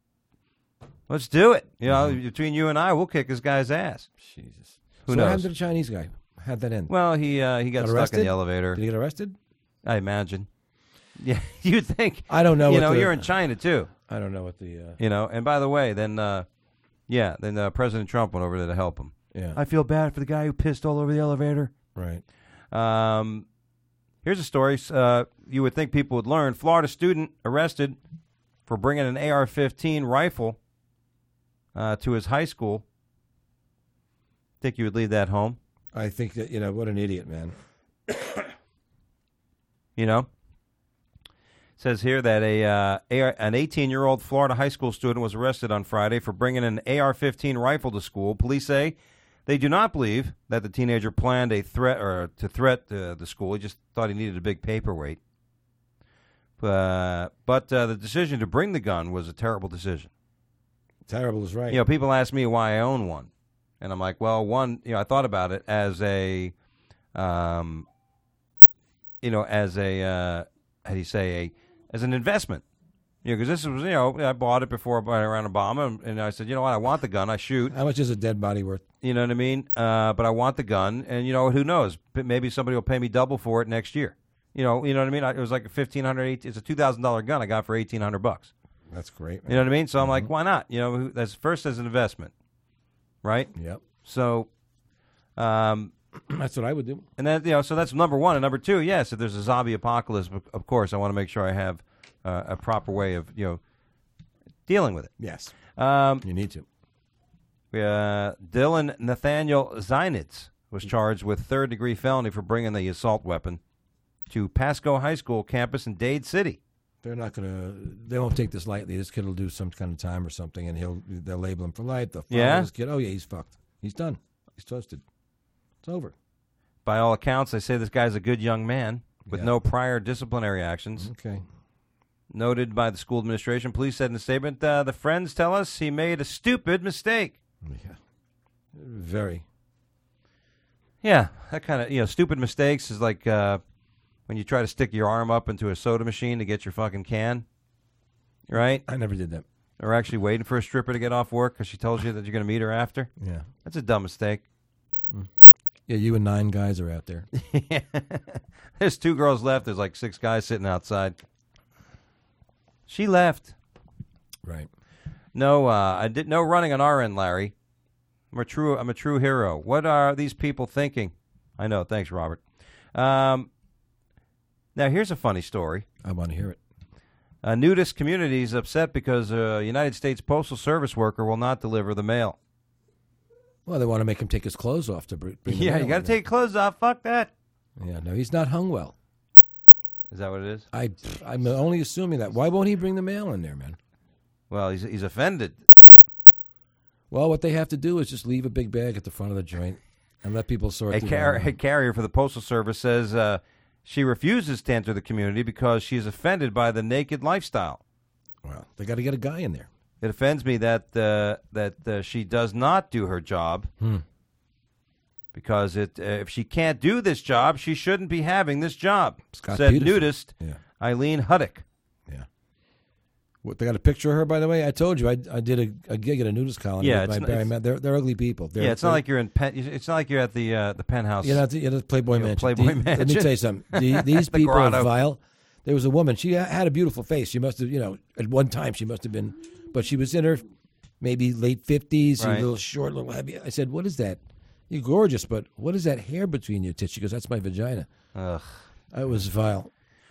let's do it. You know, Mm-hmm. between you and I, we'll kick this guy's ass. Jesus. Who so knows? what happened to the Chinese guy? How'd that end? Well, he uh, he got, Got stuck arrested? in the elevator. Did he get arrested? I imagine. Yeah, you'd think. I don't know. You what know, the, you're in China too. I don't know what the. Uh, You know, and by the way, then, uh, yeah, then uh, President Trump went over there to help him. yeah. I feel bad for the guy who pissed all over the elevator. Right. Um, here's a story uh, you would think people would learn. Florida student arrested for bringing an A R fifteen rifle uh, to his high school. Think you would leave that home? I think that, you know, what an idiot, man. You know? Says here that a uh, an eighteen-year-old Florida high school student was arrested on Friday for bringing an A R fifteen rifle to school. Police say they do not believe that the teenager planned a threat or to threat uh, the school. He just thought he needed a big paperweight. Uh, but uh, the decision to bring the gun was a terrible decision. Terrible is right. You know, people ask me why I own one, and I'm like, well, one, you know, I thought about it as a, um, you know, as a, uh, how do you say, a as an investment. You know, because this was, you know, I bought it before around Obama, and, and I said, you know what, I want the gun, I shoot. How much is a dead body worth? You know what I mean? Uh, but I want the gun, and, you know, who knows? Maybe somebody will pay me double for it next year. You know, you know what I mean? It was like a fifteen hundred dollars, it's a two thousand dollars gun I got for eighteen hundred bucks. That's great, man. You know what I mean? So I'm Mm-hmm. like, why not? You know, that's first as an investment, right? Yep. So, um, That's what I would do. and then, you know, so that's number one. And number two, yes, if there's a zombie apocalypse, of- of course, I want to make sure I have uh, a proper way of, you know, dealing with it. Yes. Um, You need to. uh, Dylan Nathaniel Zeinitz was charged with third-degree felony for bringing the assault weapon to Pasco High School campus in Dade City. They're not going to, they won't take this lightly. This kid will do some kind of time or something, and he'll they'll label him for life. They'll follow Yeah? this kid. Oh, yeah, he's fucked. He's done. He's toasted. It's over. By all accounts, they say this guy's a good young man with Yeah. no prior disciplinary actions. Okay. Noted by the school administration. Police said in a statement, uh, the friends tell us he made a stupid mistake. Yeah. Very. Yeah, that kind of, you know, stupid mistakes is like uh, when you try to stick your arm up into a soda machine to get your fucking can, right? I never did that. Or actually waiting for a stripper to get off work because she tells you that you're going to meet her after. Yeah. That's a dumb mistake. Yeah, you and nine guys are out there. There's two girls left. There's like six guys sitting outside. She left. Right. No, uh, I did no running on our end, Larry. I'm a true, I'm a true hero. What are these people thinking? I know. Thanks, Robert. Um, now here's a funny story. I want to hear it. A nudist community is upset because a United States Postal Service worker will not deliver the mail. Well, they want to make him take his clothes off to br- bring the Yeah, mail you got to in there. take your clothes off. Fuck that. Yeah, no, he's not hung well. Is that what it is? I, I'm only assuming that. Why won't he bring the mail in there, man? Well, he's he's offended. Well, what they have to do is just leave a big bag at the front of the joint and let people sort A, through car- them. a carrier for the Postal Service says uh, she refuses to enter the community because she is offended by the naked lifestyle. Well, they got to get a guy in there. It offends me that uh, that uh, she does not do her job Hmm. because it uh, if she can't do this job, she shouldn't be having this job, Scott said Peterson. nudist Yeah. Eileen Huddick. Yeah. What, they got a picture of her, by the way? I told you, I, I did a, a gig at a nudist colony. Yeah, with my it's not- Barry it's- Ma- they're, they're ugly people. They're, yeah, it's not they're- like you're in pen, it's not like you're at the uh, the penthouse. You're not the, you're the Playboy You know, Mansion. Playboy The- Let me Mansion. tell you something. The, these The people are grotto. vile. There was a woman. She ha- had a beautiful face. She must have, you know, at one time she must have been, but she was in her maybe late fifties, Right. a little short, little heavy. I said, "What is that? You're gorgeous, but what is that hair between your tits?" She goes, "That's my vagina." Ugh. It was vile.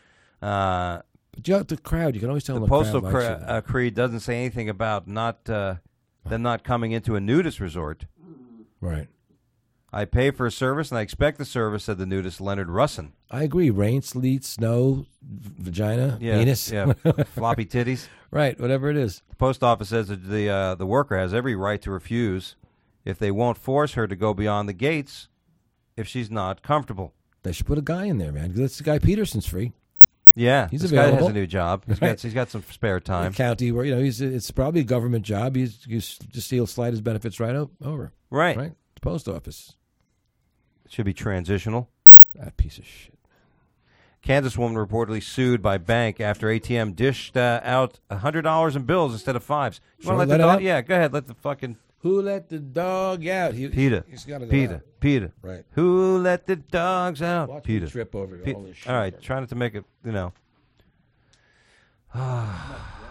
Uh, But you got the crowd. You can always tell the them postal crowd likes cre- you, uh, creed doesn't say anything about not uh, them not coming into a nudist resort. right? I pay for a service and I expect the service, said the nudist Leonard Russin. I agree. Rain, sleet, snow, v- vagina, Yeah, penis. yeah, floppy titties. Right, whatever it is. The post office says that the uh, the worker has every right to refuse if they won't force her to go beyond the gates if she's not comfortable. They should put a guy in there, man. This guy Peterson's free. Yeah, He's this guy has available. a new job. He's Right. got he's got some spare time. The county where you know he's it's probably a government job. He's, he's just he'll slide his benefits right o- over. Right. Right. The post office. Should be transitional. That piece of shit. Kansas woman reportedly sued by bank after A T M dished uh, out one hundred dollars in bills instead of fives. You Shall want I to let the let it dog? out? Yeah, go ahead. Let the fucking Who let the dog out? He, Peter. He's got to go Peter. out. Peter. Right. Who let the dogs out? Watch Peter. me trip over Pe- all this shit. All right, try not to make it. You know.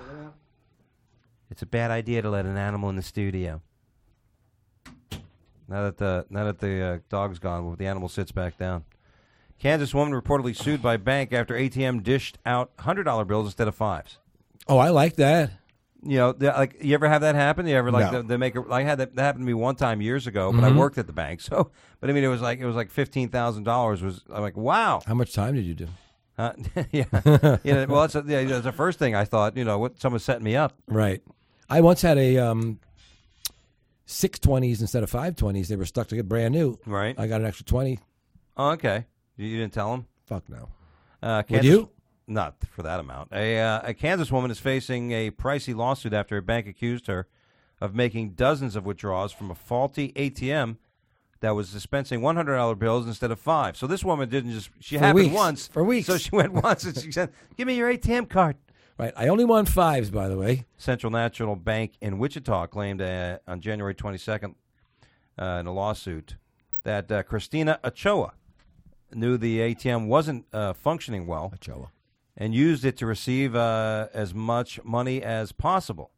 It's a bad idea to let an animal in the studio. Now that the now that the uh, dog's gone, the animal sits back down. Kansas woman reportedly sued by bank after A T M dished out one hundred dollar bills instead of fives. Oh, I like that. You know, the- like you ever have that happen? You ever like No. the, they make? A, I had that, that happen to me one time years ago, but I worked at the bank. So, but I mean, it was like it was like fifteen thousand dollars. Was I'm like, wow. How much time did you do? Uh, yeah, you know, well, that's a, yeah, that's the first thing I thought. You know, what someone's setting me up. Right. I once had a um, six twenties instead of five twenties. They were stuck to get brand new. Right. I got an extra twenty. Oh, okay. You, you didn't tell them? Fuck no. Uh, Would Kansas, you? Not for that amount. A, uh, a Kansas woman is facing a pricey lawsuit after a bank accused her of making dozens of withdrawals from a faulty A T M that was dispensing one hundred dollar bills instead of five. So this woman didn't just, she For happened weeks. once. For weeks. So she went once and she said, give me your A T M card. Right. I only want fives, by the way. Central National Bank in Wichita claimed uh, on January twenty-second uh, in a lawsuit that uh, Christina Ochoa knew the A T M wasn't uh, functioning well Ochoa. and used it to receive uh, as much money as possible.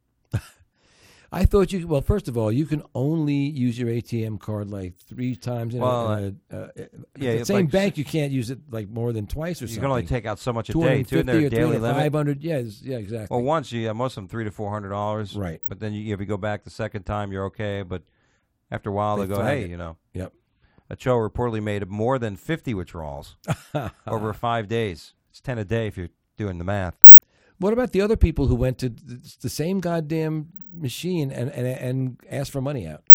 I thought you. Well, first of all, you can only use your A T M card like three times in Well, a. In a uh, yeah, yeah, the it's same like- bank. You can't use it like more than twice or You something. can only take out so much a two day, hundred too, and fifty their or daily limit. five hundred. Yeah, it's- yeah, exactly. Well, once you, uh, most of them three to four hundred dollars, Right. But then you, if you go back the second time, you're okay. But after a while, They they, go, flag hey, it. you know, Yep. Ochoa reportedly made more than fifty withdrawals over five days. It's ten a day if you're doing the math. What about the other people who went to th- the same goddamn machine and and, and asked for money out?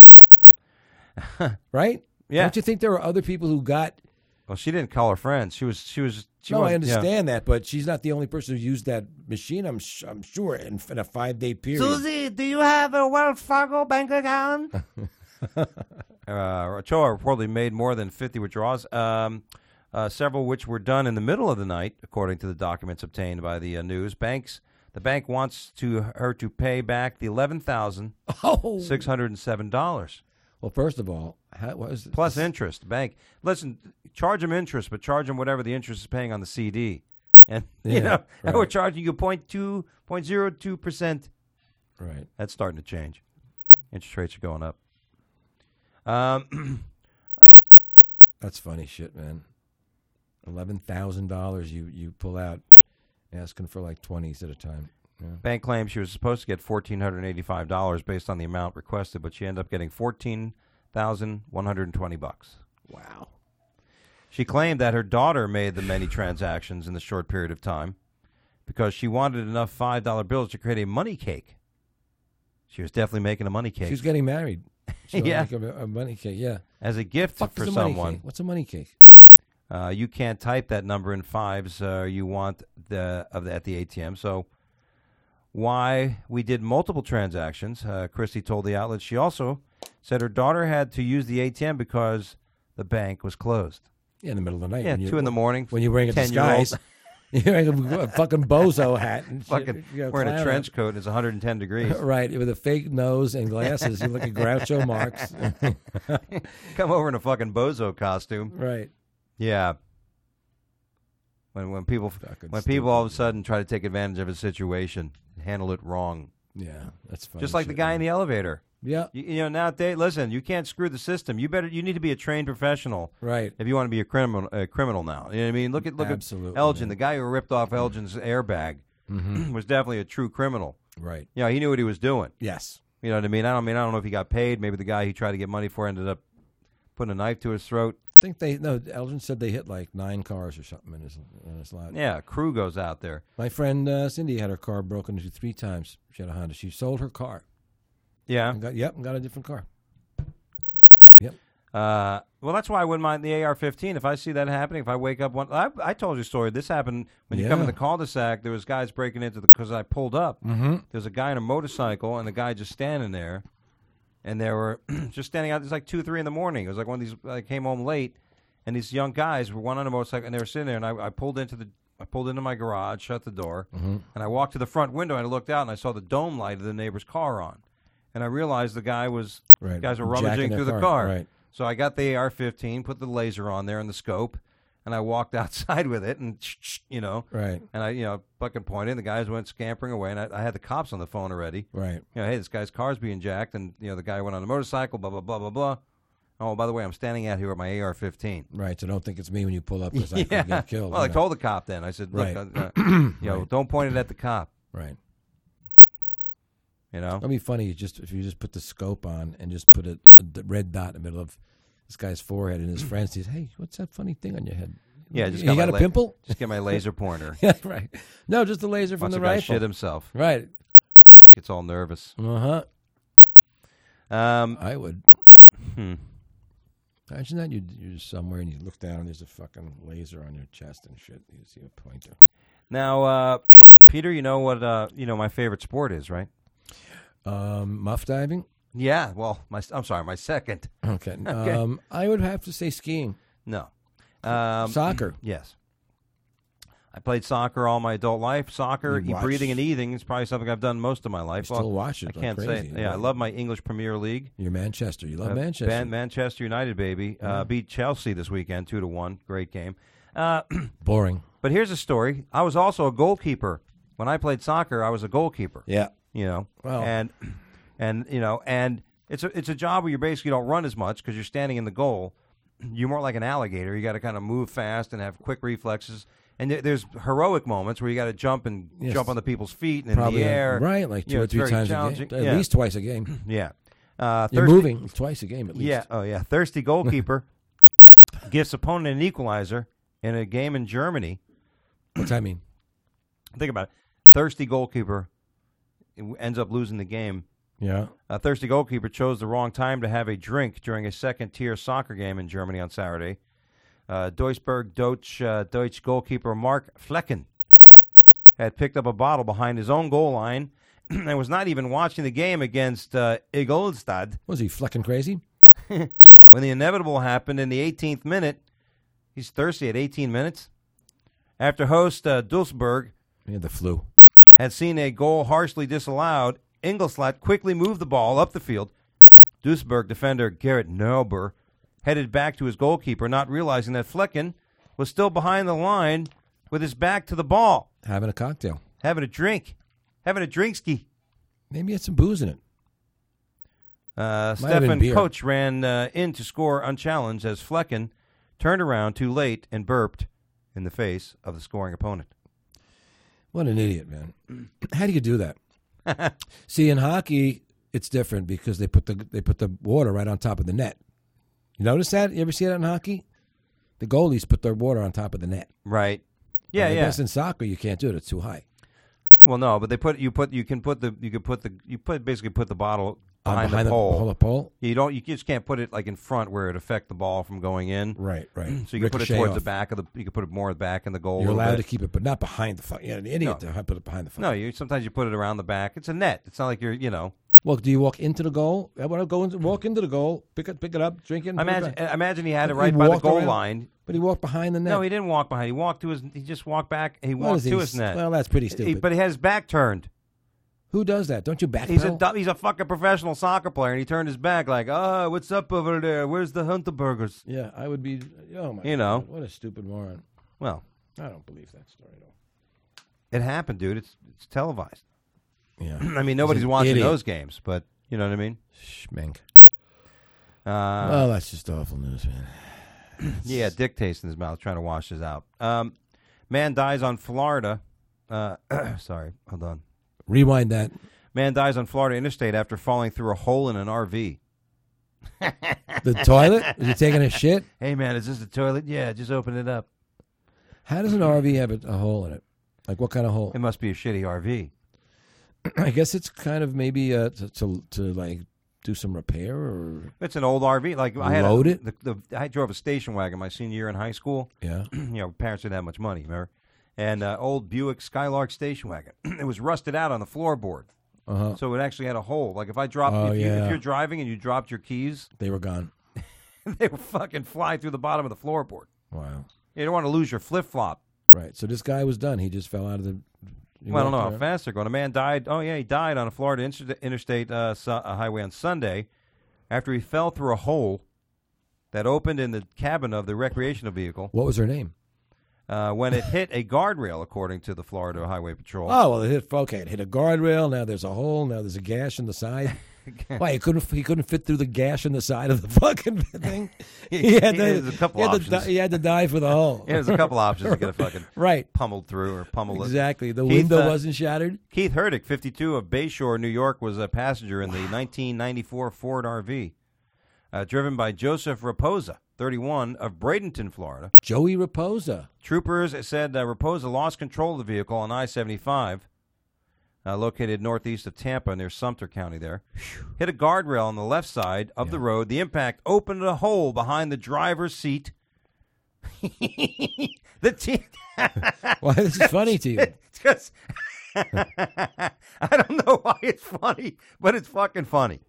Right? Yeah. Don't you think there were other people who got? Well, she didn't call her friends. She was, she was, she no, was, I understand that, but she's not the only person who used that machine. I'm sh- I'm sure in, in a five day period. Susie, do you have a Wells Fargo bank account? Uh, Ochoa reportedly made more than fifty withdrawals, um, uh, several which were done in the middle of the night, according to the documents obtained by the uh, news. Banks, the bank wants to her to pay back the eleven thousand Oh, six hundred and seven dollars well, first of all, how what was it? plus interest. The bank, listen, charge them interest, but charge them whatever the interest is paying on the C D, and you Yeah, know right. we're charging you point two point zero two percent. Right. That's starting to change. Interest rates are going up. Um. That's funny shit, man. Eleven thousand dollars you you pull out, asking for like twenties at a time. Yeah. Bank claims she was supposed to get fourteen hundred eighty-five dollars based on the amount requested, but she ended up getting fourteen thousand one hundred twenty bucks. Wow. She claimed that her daughter made the many transactions in the short period of time because she wanted enough five dollar bills to create a money cake. She was definitely making a money cake She's getting married. She Yeah. Like a, a money cake. Yeah. as a gift Fuck for is a money someone. cake? What's a money cake? Uh, you can't type that number in fives. Uh, you want the of the, at the A T M. So why we did multiple transactions? Uh, Christy told the outlet. She also said her daughter had to use the A T M because the bank was closed. Yeah, in the middle of the night. Yeah, when you, two in the morning. when you're wearing a ten-year-old disguise. You're wearing a, a fucking bozo hat and shit, fucking you know, wearing a clown trench hat. coat. And it's one hundred ten degrees. Right, with a fake nose and glasses. You look at Groucho Marx. Come over in a fucking bozo costume. Right. Yeah. When when people Fucking when people all of a stupid. sudden try to take advantage of a situation, handle it wrong. Yeah, that's funny. Just like the guy in the elevator. Yeah, You, you know, nowadays, listen, you can't screw the system. You better, you need to be a trained professional right. if you want to be a criminal. A criminal now, you know what I mean? Look at look Absolutely, at Elgin, man. the guy who ripped off Elgin's airbag, Mm-hmm. was definitely a true criminal. Right. You know, he knew what he was doing. Yes. You know what I mean? I don't mean I don't know if he got paid. Maybe the guy he tried to get money for ended up putting a knife to his throat. I think they no. Elgin said they hit like nine cars or something in his, in his lot. Yeah, a crew goes out there. My friend uh, Cindy had her car broken into three times. She had a Honda. She sold her car. Yeah. And got, yep, and got a different car. Yep. Uh, well, that's why I wouldn't mind the A R fifteen if I see that happening. If I wake up one, I, I told you a story. This happened when you come in Yeah. the cul-de-sac. There was guys breaking into the because I pulled up. Mm-hmm. There's a guy on a motorcycle and a guy just standing there, and they were just standing out. It's like two, three in the morning. It was like one of these. I came home late, and these young guys were one on a motorcycle, and they were sitting there. And I, I pulled into the, I pulled into my garage, shut the door, Mm-hmm. and I walked to the front window and I looked out and I saw the dome light of the neighbor's car on, and I realized the guy was Right. guys were Jacking rummaging their through the car. car. Right. So I got the A R fifteen, put the laser on there and the scope, and I walked outside with it, and you know, Right. and I, you know, fucking pointed. And the guys went scampering away, and I, I had the cops on the phone already. Right. You know, hey, this guy's car's being jacked, and you know, the guy went on a motorcycle, blah blah blah blah blah. Oh, by the way, I'm standing out here with my A R fifteen. Right, so don't think it's me when you pull up because I Yeah. could get killed. Well, I you know. told the cop then. I said, look, Right. uh, uh, you know, Right. don't point it at the cop. Right. You know? That'd be funny. You just if you just put the scope on and just put a, a d- red dot in the middle of this guy's forehead, and his friend says, "Hey, what's that funny thing on your head? Yeah, just you got got my a la- pimple? Just get my laser pointer. Yeah, right. No, just the laser from Wants the a guy rifle. shit himself. Right. Gets all nervous. Uh huh. Um, I would. hmm. Imagine that you you're just somewhere and you look down and there's a fucking laser on your chest and shit. You see a pointer. Now, uh, Peter, you know what? Uh, you know my favorite sport is, right? Um, muff diving. Yeah. Well, my I'm sorry, my second. Okay. Okay. Um, I would have to say skiing. No. Um, Soccer. Yes. I played soccer all my adult life. Soccer, You eat, watch- breathing, and eating is probably something I've done most of my life. You still watch it I like can't crazy. say. Yeah, I love my English Premier League. You're Manchester. You love Uh, Manchester. Man- Manchester United, baby. Uh, beat Chelsea this weekend, two to one. Great game. Uh, Boring. but here's a story. I was also a goalkeeper when I played soccer. I was a goalkeeper. Yeah. You know, Wow. and and you know, and it's a it's a job where you basically don't run as much because you're standing in the goal. You're more like an alligator. You got to kind of move fast and have quick reflexes. And there- there's heroic moments where you got to jump and Yes. jump on the people's feet and Probably in the air. right, like two You know, or it's three very times a challenging. game. At Yeah. least twice a game. Yeah. Uh, You're thirsty- moving twice a game at least. Yeah. Oh, yeah. Thirsty goalkeeper gives opponent an equalizer in a game in Germany. What's that mean? Think about it. Thirsty goalkeeper ends up losing the game. Yeah. A thirsty goalkeeper chose the wrong time to have a drink during a second-tier soccer game in Germany on Saturday. Uh, Duisburg Deutsch, uh, Deutsch goalkeeper Mark Flecken had picked up a bottle behind his own goal line and was not even watching the game against uh, Ingolstadt Was he flecking crazy? when the inevitable happened in the eighteenth minute. He's thirsty at eighteen minutes. After host uh, Duisburg He had the flu. had seen a goal harshly disallowed, Ingolstadt quickly moved the ball up the field. Duisburg defender Gerrit Neuber headed back to his goalkeeper, not realizing that Flecken was still behind the line with his back to the ball, Having a cocktail. having a drink, having a drinkski. Maybe he had some booze in it. Uh, Might have been Stefan beer. Koch ran uh, in to score unchallenged as Flecken turned around too late and burped in the face of the scoring opponent. What an idiot, man. How do you do that? See, in hockey, it's different because they put the they put the water right on top of the net. You notice that? You ever see that in hockey? The goalies put their water on top of the net. Right. Yeah, I yeah. guess in soccer you can't do it; it's too high. Well, no, but they put you put you can put the you can put the you put basically put the bottle Uh, behind, behind the pole. The pole. You don't. You just can't put it like in front where it affect the ball from going in. Right, right. So you can put it Ricochet towards off. the back of the. You can put it more back in the goal. a You're little allowed bit. to keep it, but not behind the fuck. Yeah, an idiot No. to put it behind the fuck. No, you sometimes you put it around the back. It's a net. It's not like you're. You know. Well, do you walk into the goal? I want to go into, walk into the goal, pick it, pick it up, drink it. And I put it imagine. back. I imagine he had it He right by the walked goal around, line. But he walked behind the net. No, he didn't walk behind. He walked to his. He just walked back. He What walked is he? to his net. Well, that's pretty He- stupid. but he has his back turned. Who does that? Don't you backpedal? He's a du- he's a fucking professional soccer player, and he turned his back like, oh, what's up over there? Where's the Hunter Burgers? Yeah, I would be. Oh my! You know. God, what a stupid moron. Well, I don't believe that story at all. it happened, dude. It's it's televised. Yeah, I mean, nobody's an watching idiot. those games, but you know what I mean. schmenk. Uh, Well, that's just awful news, man. yeah, dick taste in his mouth, trying to wash this out. Um, man dies on Florida. Uh, sorry, hold on. Rewind that. Man dies on Florida interstate after falling through a hole in an R V. The toilet? Is he taking a shit? Hey, man, is this the toilet? Yeah, just open it up. How does an R V have a, a hole in it? Like what kind of hole? It must be a shitty R V. I guess it's kind of maybe uh, to, to to like do some repair or It's an old R V. Like I had a- Load it? The, the, I drove a station wagon my senior year in high school. yeah. You know, parents didn't have much money, remember? And uh, old Buick Skylark station wagon. It was rusted out on the floorboard, Uh huh. so it actually had a hole. Like if I dropped, Oh, if, you, yeah. if you're driving and you dropped your keys, They were gone. they would fucking fly through the bottom of the floorboard. Wow. You don't want to lose your flip flop. Right. So this guy was done. He just fell out of the. he Well, I don't know walked how around. fast they're going. A man died. Oh yeah, he died on a Florida inter- interstate uh, su- uh, highway on Sunday after he fell through a hole that opened in the cabin of the recreational vehicle What was her name? uh, when it hit a guardrail, according to the Florida Highway Patrol. Oh well, it hit. Okay, it hit a guardrail. Now there's a hole. Now there's a gash in the side. Why he couldn't he couldn't fit through the gash in the side of the fucking thing? He had to, There's a couple he had options. To, di- he had to die for the hole. Yeah, there's a couple options to get a fucking Right. pummeled through or pummel it. Exactly. The Keith, window uh, wasn't shattered. Keith Herdick, fifty-two, of Bayshore, New York, was a passenger in the nineteen ninety-four Ford R V, uh, driven by Joseph Raposa, thirty-one, of Bradenton, Florida. Joey Raposa. Troopers said uh, Raposa lost control of the vehicle on I seventy-five, uh, located northeast of Tampa near Sumter County there. Hit a guardrail on the left side of Yeah. the road. The impact opened a hole behind the driver's seat. the t- Why this is funny to you? It's 'cause I don't know why it's funny, but it's fucking funny.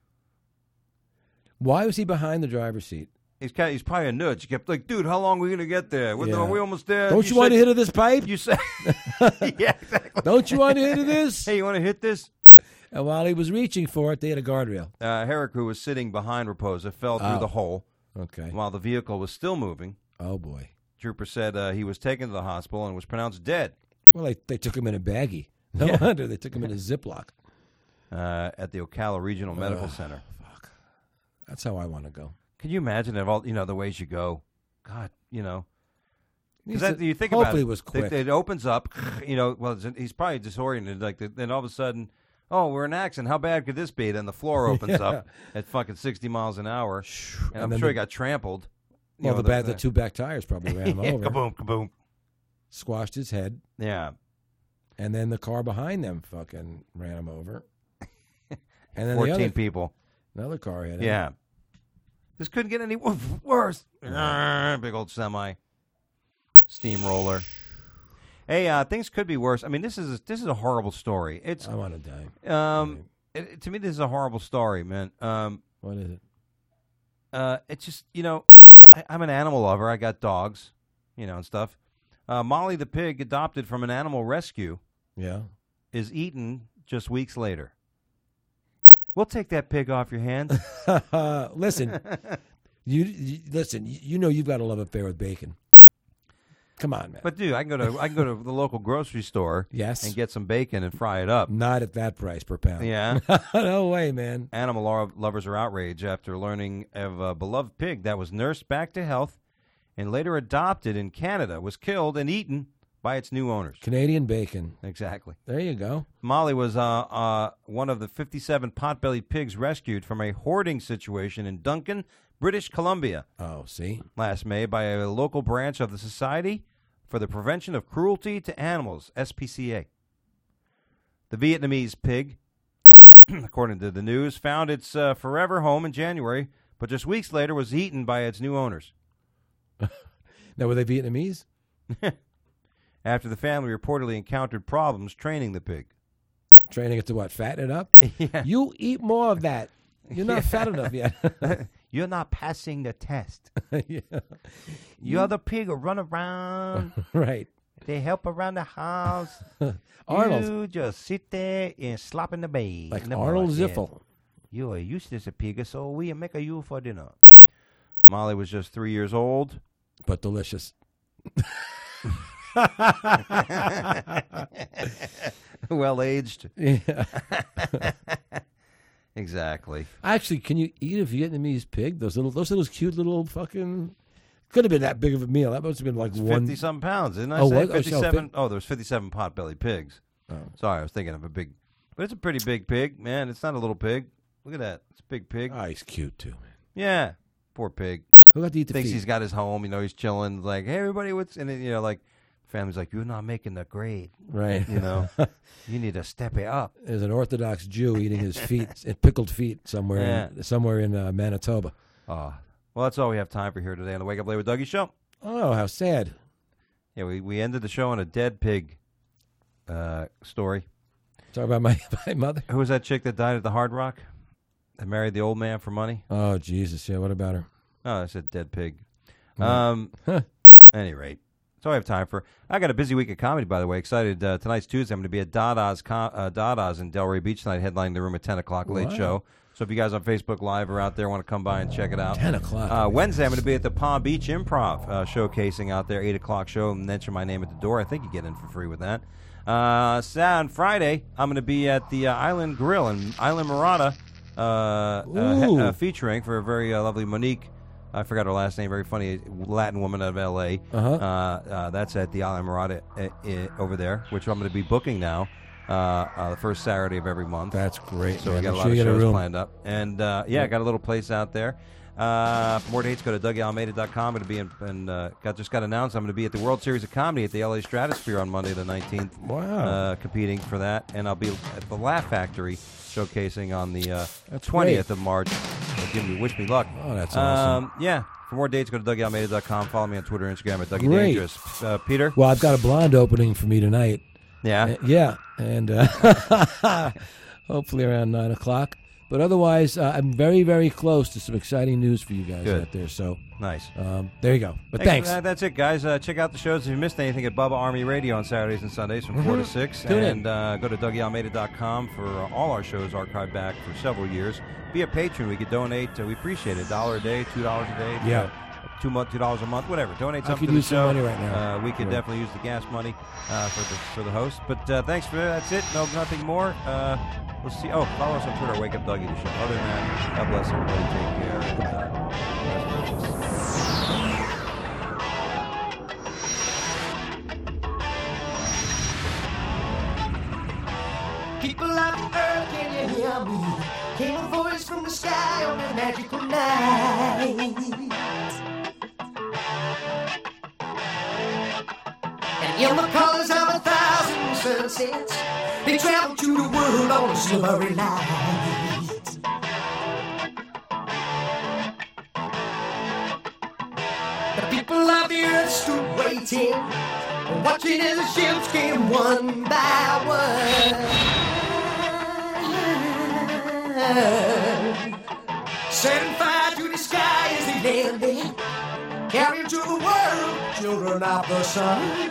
Why was he behind the driver's seat? He's kind of, he's probably a nudge. He kept like, dude, how long are we gonna get there? We're, Yeah. Are we almost there? Don't you, want to said- hit of this pipe? You said, yeah, exactly. Don't you want to hit of this? Hey, you want to hit this? And while he was reaching for it, they had a guardrail. Uh, Herrick, who was sitting behind Raposa, fell through Oh. the hole Okay. while the vehicle was still moving. Oh, boy. Trooper said uh, he was taken to the hospital and was pronounced dead Well, they, they took him in a baggie. No Yeah. wonder. They took him in a Ziploc. uh, at the Ocala Regional Medical Ugh. Center. Fuck. That's how I want to go. Can you imagine if all you know the ways you go? God, you know. He's Because a- you think hopefully about it, it was quick. It, it opens up, you know. Well, it's, he's probably disoriented. Like then all of a sudden, oh, we're in an accident. How bad could this be? Then the floor opens Yeah. up at fucking sixty miles an hour, and, And I'm then sure the- he got trampled. You Well, know, the, back, the two back tires probably ran him yeah, over. kaboom, kaboom. Squashed his head. Yeah, And then the car behind them fucking ran him over. And then fourteen the other, people. another car hit him. Yeah, this couldn't get any wo- worse. Arrgh, big old semi, steamroller. Hey, uh, things could be worse. I mean, this is a, this is a horrible story. It's I want to die. um, it, it- to me, this is a horrible story, man. Um, What is it? uh, it's just you know, I, I'm an animal lover. I got dogs, you know, and stuff. Uh, Molly the pig, adopted from an animal rescue, Yeah. is eaten just weeks later. We'll take that pig off your hands. listen, you, you listen. You, you know you've got a love affair with bacon. Come on, man. But dude, I can go to I can go to the local grocery store yes, and get some bacon and fry it up. not at that price per pound. Yeah. No way, man. Animal lo- lovers are outraged after learning of a beloved pig that was nursed back to health and later adopted in Canada was killed and eaten by its new owners. Canadian bacon. Exactly. There you go. Molly was uh, uh, one of the fifty-seven pot-bellied pigs rescued from a hoarding situation in Duncan, British Columbia, Oh, see. last May by a local branch of the Society for the Prevention of Cruelty to Animals, S P C A. The Vietnamese pig, according to the news, found its uh, forever home in January, but just weeks later was eaten by its new owners. Now, were they Vietnamese? After the family reportedly encountered problems training the pig. Training it to what? Fatten it up? Yeah. You eat more of that. You're not Yeah. fat enough yet. You're not passing the test. Yeah. You're the pig who run around. Right. They help around the house. Arnold. You just sit there and slop in the bed. Like in the Arnold mud, yeah. Ziffel. You are useless a pig, so we make a you for dinner. Molly was just three years old. But delicious. Well aged. Yeah. Exactly. Actually, can you eat a Vietnamese pig? Those little, those little cute little fucking. Could have been that big of a meal. That must have been like It's one. fifty some pounds, didn't I Oh, say? what? Oh, so Fifty-seven. fif- Oh, there's fifty-seven pot-bellied pigs. Oh. Sorry, I was thinking of a big, but it's a pretty big pig, man. It's not a little pig. Look at that. It's a big pig. Oh, he's cute too, man. Yeah, poor pig. Who got to eat the Thinks feet? he's got his home. You know, he's chilling. Like, hey, everybody, what's and then, you know, like, family's like, you're not making the grade. Right. You know, you need to step it up. There's an Orthodox Jew eating his feet, pickled feet, somewhere in, somewhere in uh, Manitoba. Oh, well, that's all we have time for here today on the Wake Up Late with Dougie show. Oh, how sad. Yeah, we, we ended the show on a dead pig uh, story. Talk about my, my mother. Who was that chick that died at the Hard Rock? That married the old man for money? Oh, Jesus. Yeah, what about her? Oh, I said dead pig. Mm. Um, Huh. at any rate, that's all I have time for. I got a busy week of comedy, by the way. Excited. Uh, tonight's Tuesday. I'm going to be at Dada's, com- uh, Dada's in Delray Beach tonight, headlining the room at ten o'clock, late Wow. show. So if you guys on Facebook Live are out there, want to come by and check it out. ten o'clock. Uh, Wednesday, I'm going to be at the Palm Beach Improv, uh, showcasing out there, eight o'clock show, and mention my name at the door. I think you get in for free with that. Uh, Sat- on Friday, I'm going to be at the uh, Island Grill in Island Murata uh, uh, he- uh, featuring for a very uh, lovely Monique. I forgot her last name. Very funny Latin woman out of L A. Uh-huh. Uh, uh, that's at the Alamorada uh, uh, over there, which I'm going to be booking now. Uh, uh, the first Saturday of every month. That's great. So man. we got I'm a lot sure of you get a shows room. planned up, and uh, yeah, got a little place out there. Uh, for more dates, go to Dougie Almeida dot com. I'm going to be in, and uh, got just got announced. I'm going to be at the World Series of Comedy at the L A Stratosphere on Monday the nineteenth. Wow. Uh, competing for that, and I'll be at the Laugh Factory showcasing on the uh, That's twentieth great. of March. So give me wish me luck. Oh, that's awesome. Um, yeah. For more dates, go to Dougie Almeida dot com. Follow me on Twitter and Instagram at Dougie Great. Dangerous. Uh, Peter. Well, I've got a blonde opening for me tonight. Yeah. Uh, yeah, and uh, hopefully around nine o'clock. But otherwise, uh, I'm very, very close to some exciting news for you guys Good. out there. So Nice. um, there you go. But Thanks. thanks. Uh, that's it, guys. Uh, check out the shows if you missed anything at Bubba Army Radio on Saturdays and Sundays from four to six. Tune in. and uh, go to Dougie Almeida dot com for uh, all our shows archived back for several years. Be a patron. We could donate. Uh, we appreciate it. A dollar a day, two dollars a day. Yeah. Uh, two month, two dollars a month, whatever. Donate I something could to the use some show. money right now. Uh, we could Yeah. definitely use the gas money uh, for the for the host. But uh, thanks for that. That's it. No, nothing more. Uh, we'll see. Oh, follow us on Twitter. Wake Up Dougie the show. Other than that, God bless everybody. Take care. And, uh, People of the earth, can you hear me? Came a voice from the sky on a magical night. And in the colors of a thousand sunsets, they travel to the world on a silvery light. The people of the earth stood waiting, watching as the ships came one by one. Setting fire to the sky as they landed, carrying to the world children of the sun.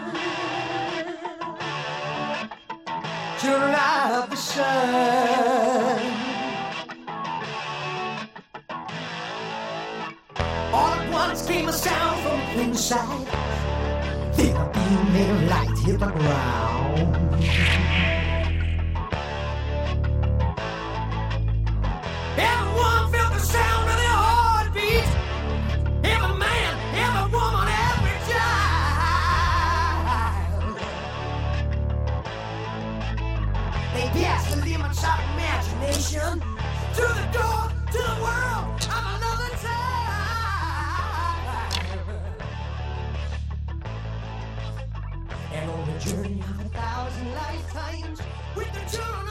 Children of the sun. All at once came a sound from inside. Then a beam of light hit the ground. Everyone felt the sound of their heartbeat. Every man, every woman, every child. They passed the limits of imagination to the door to the world of another time. And on the journey of a thousand lifetimes with the children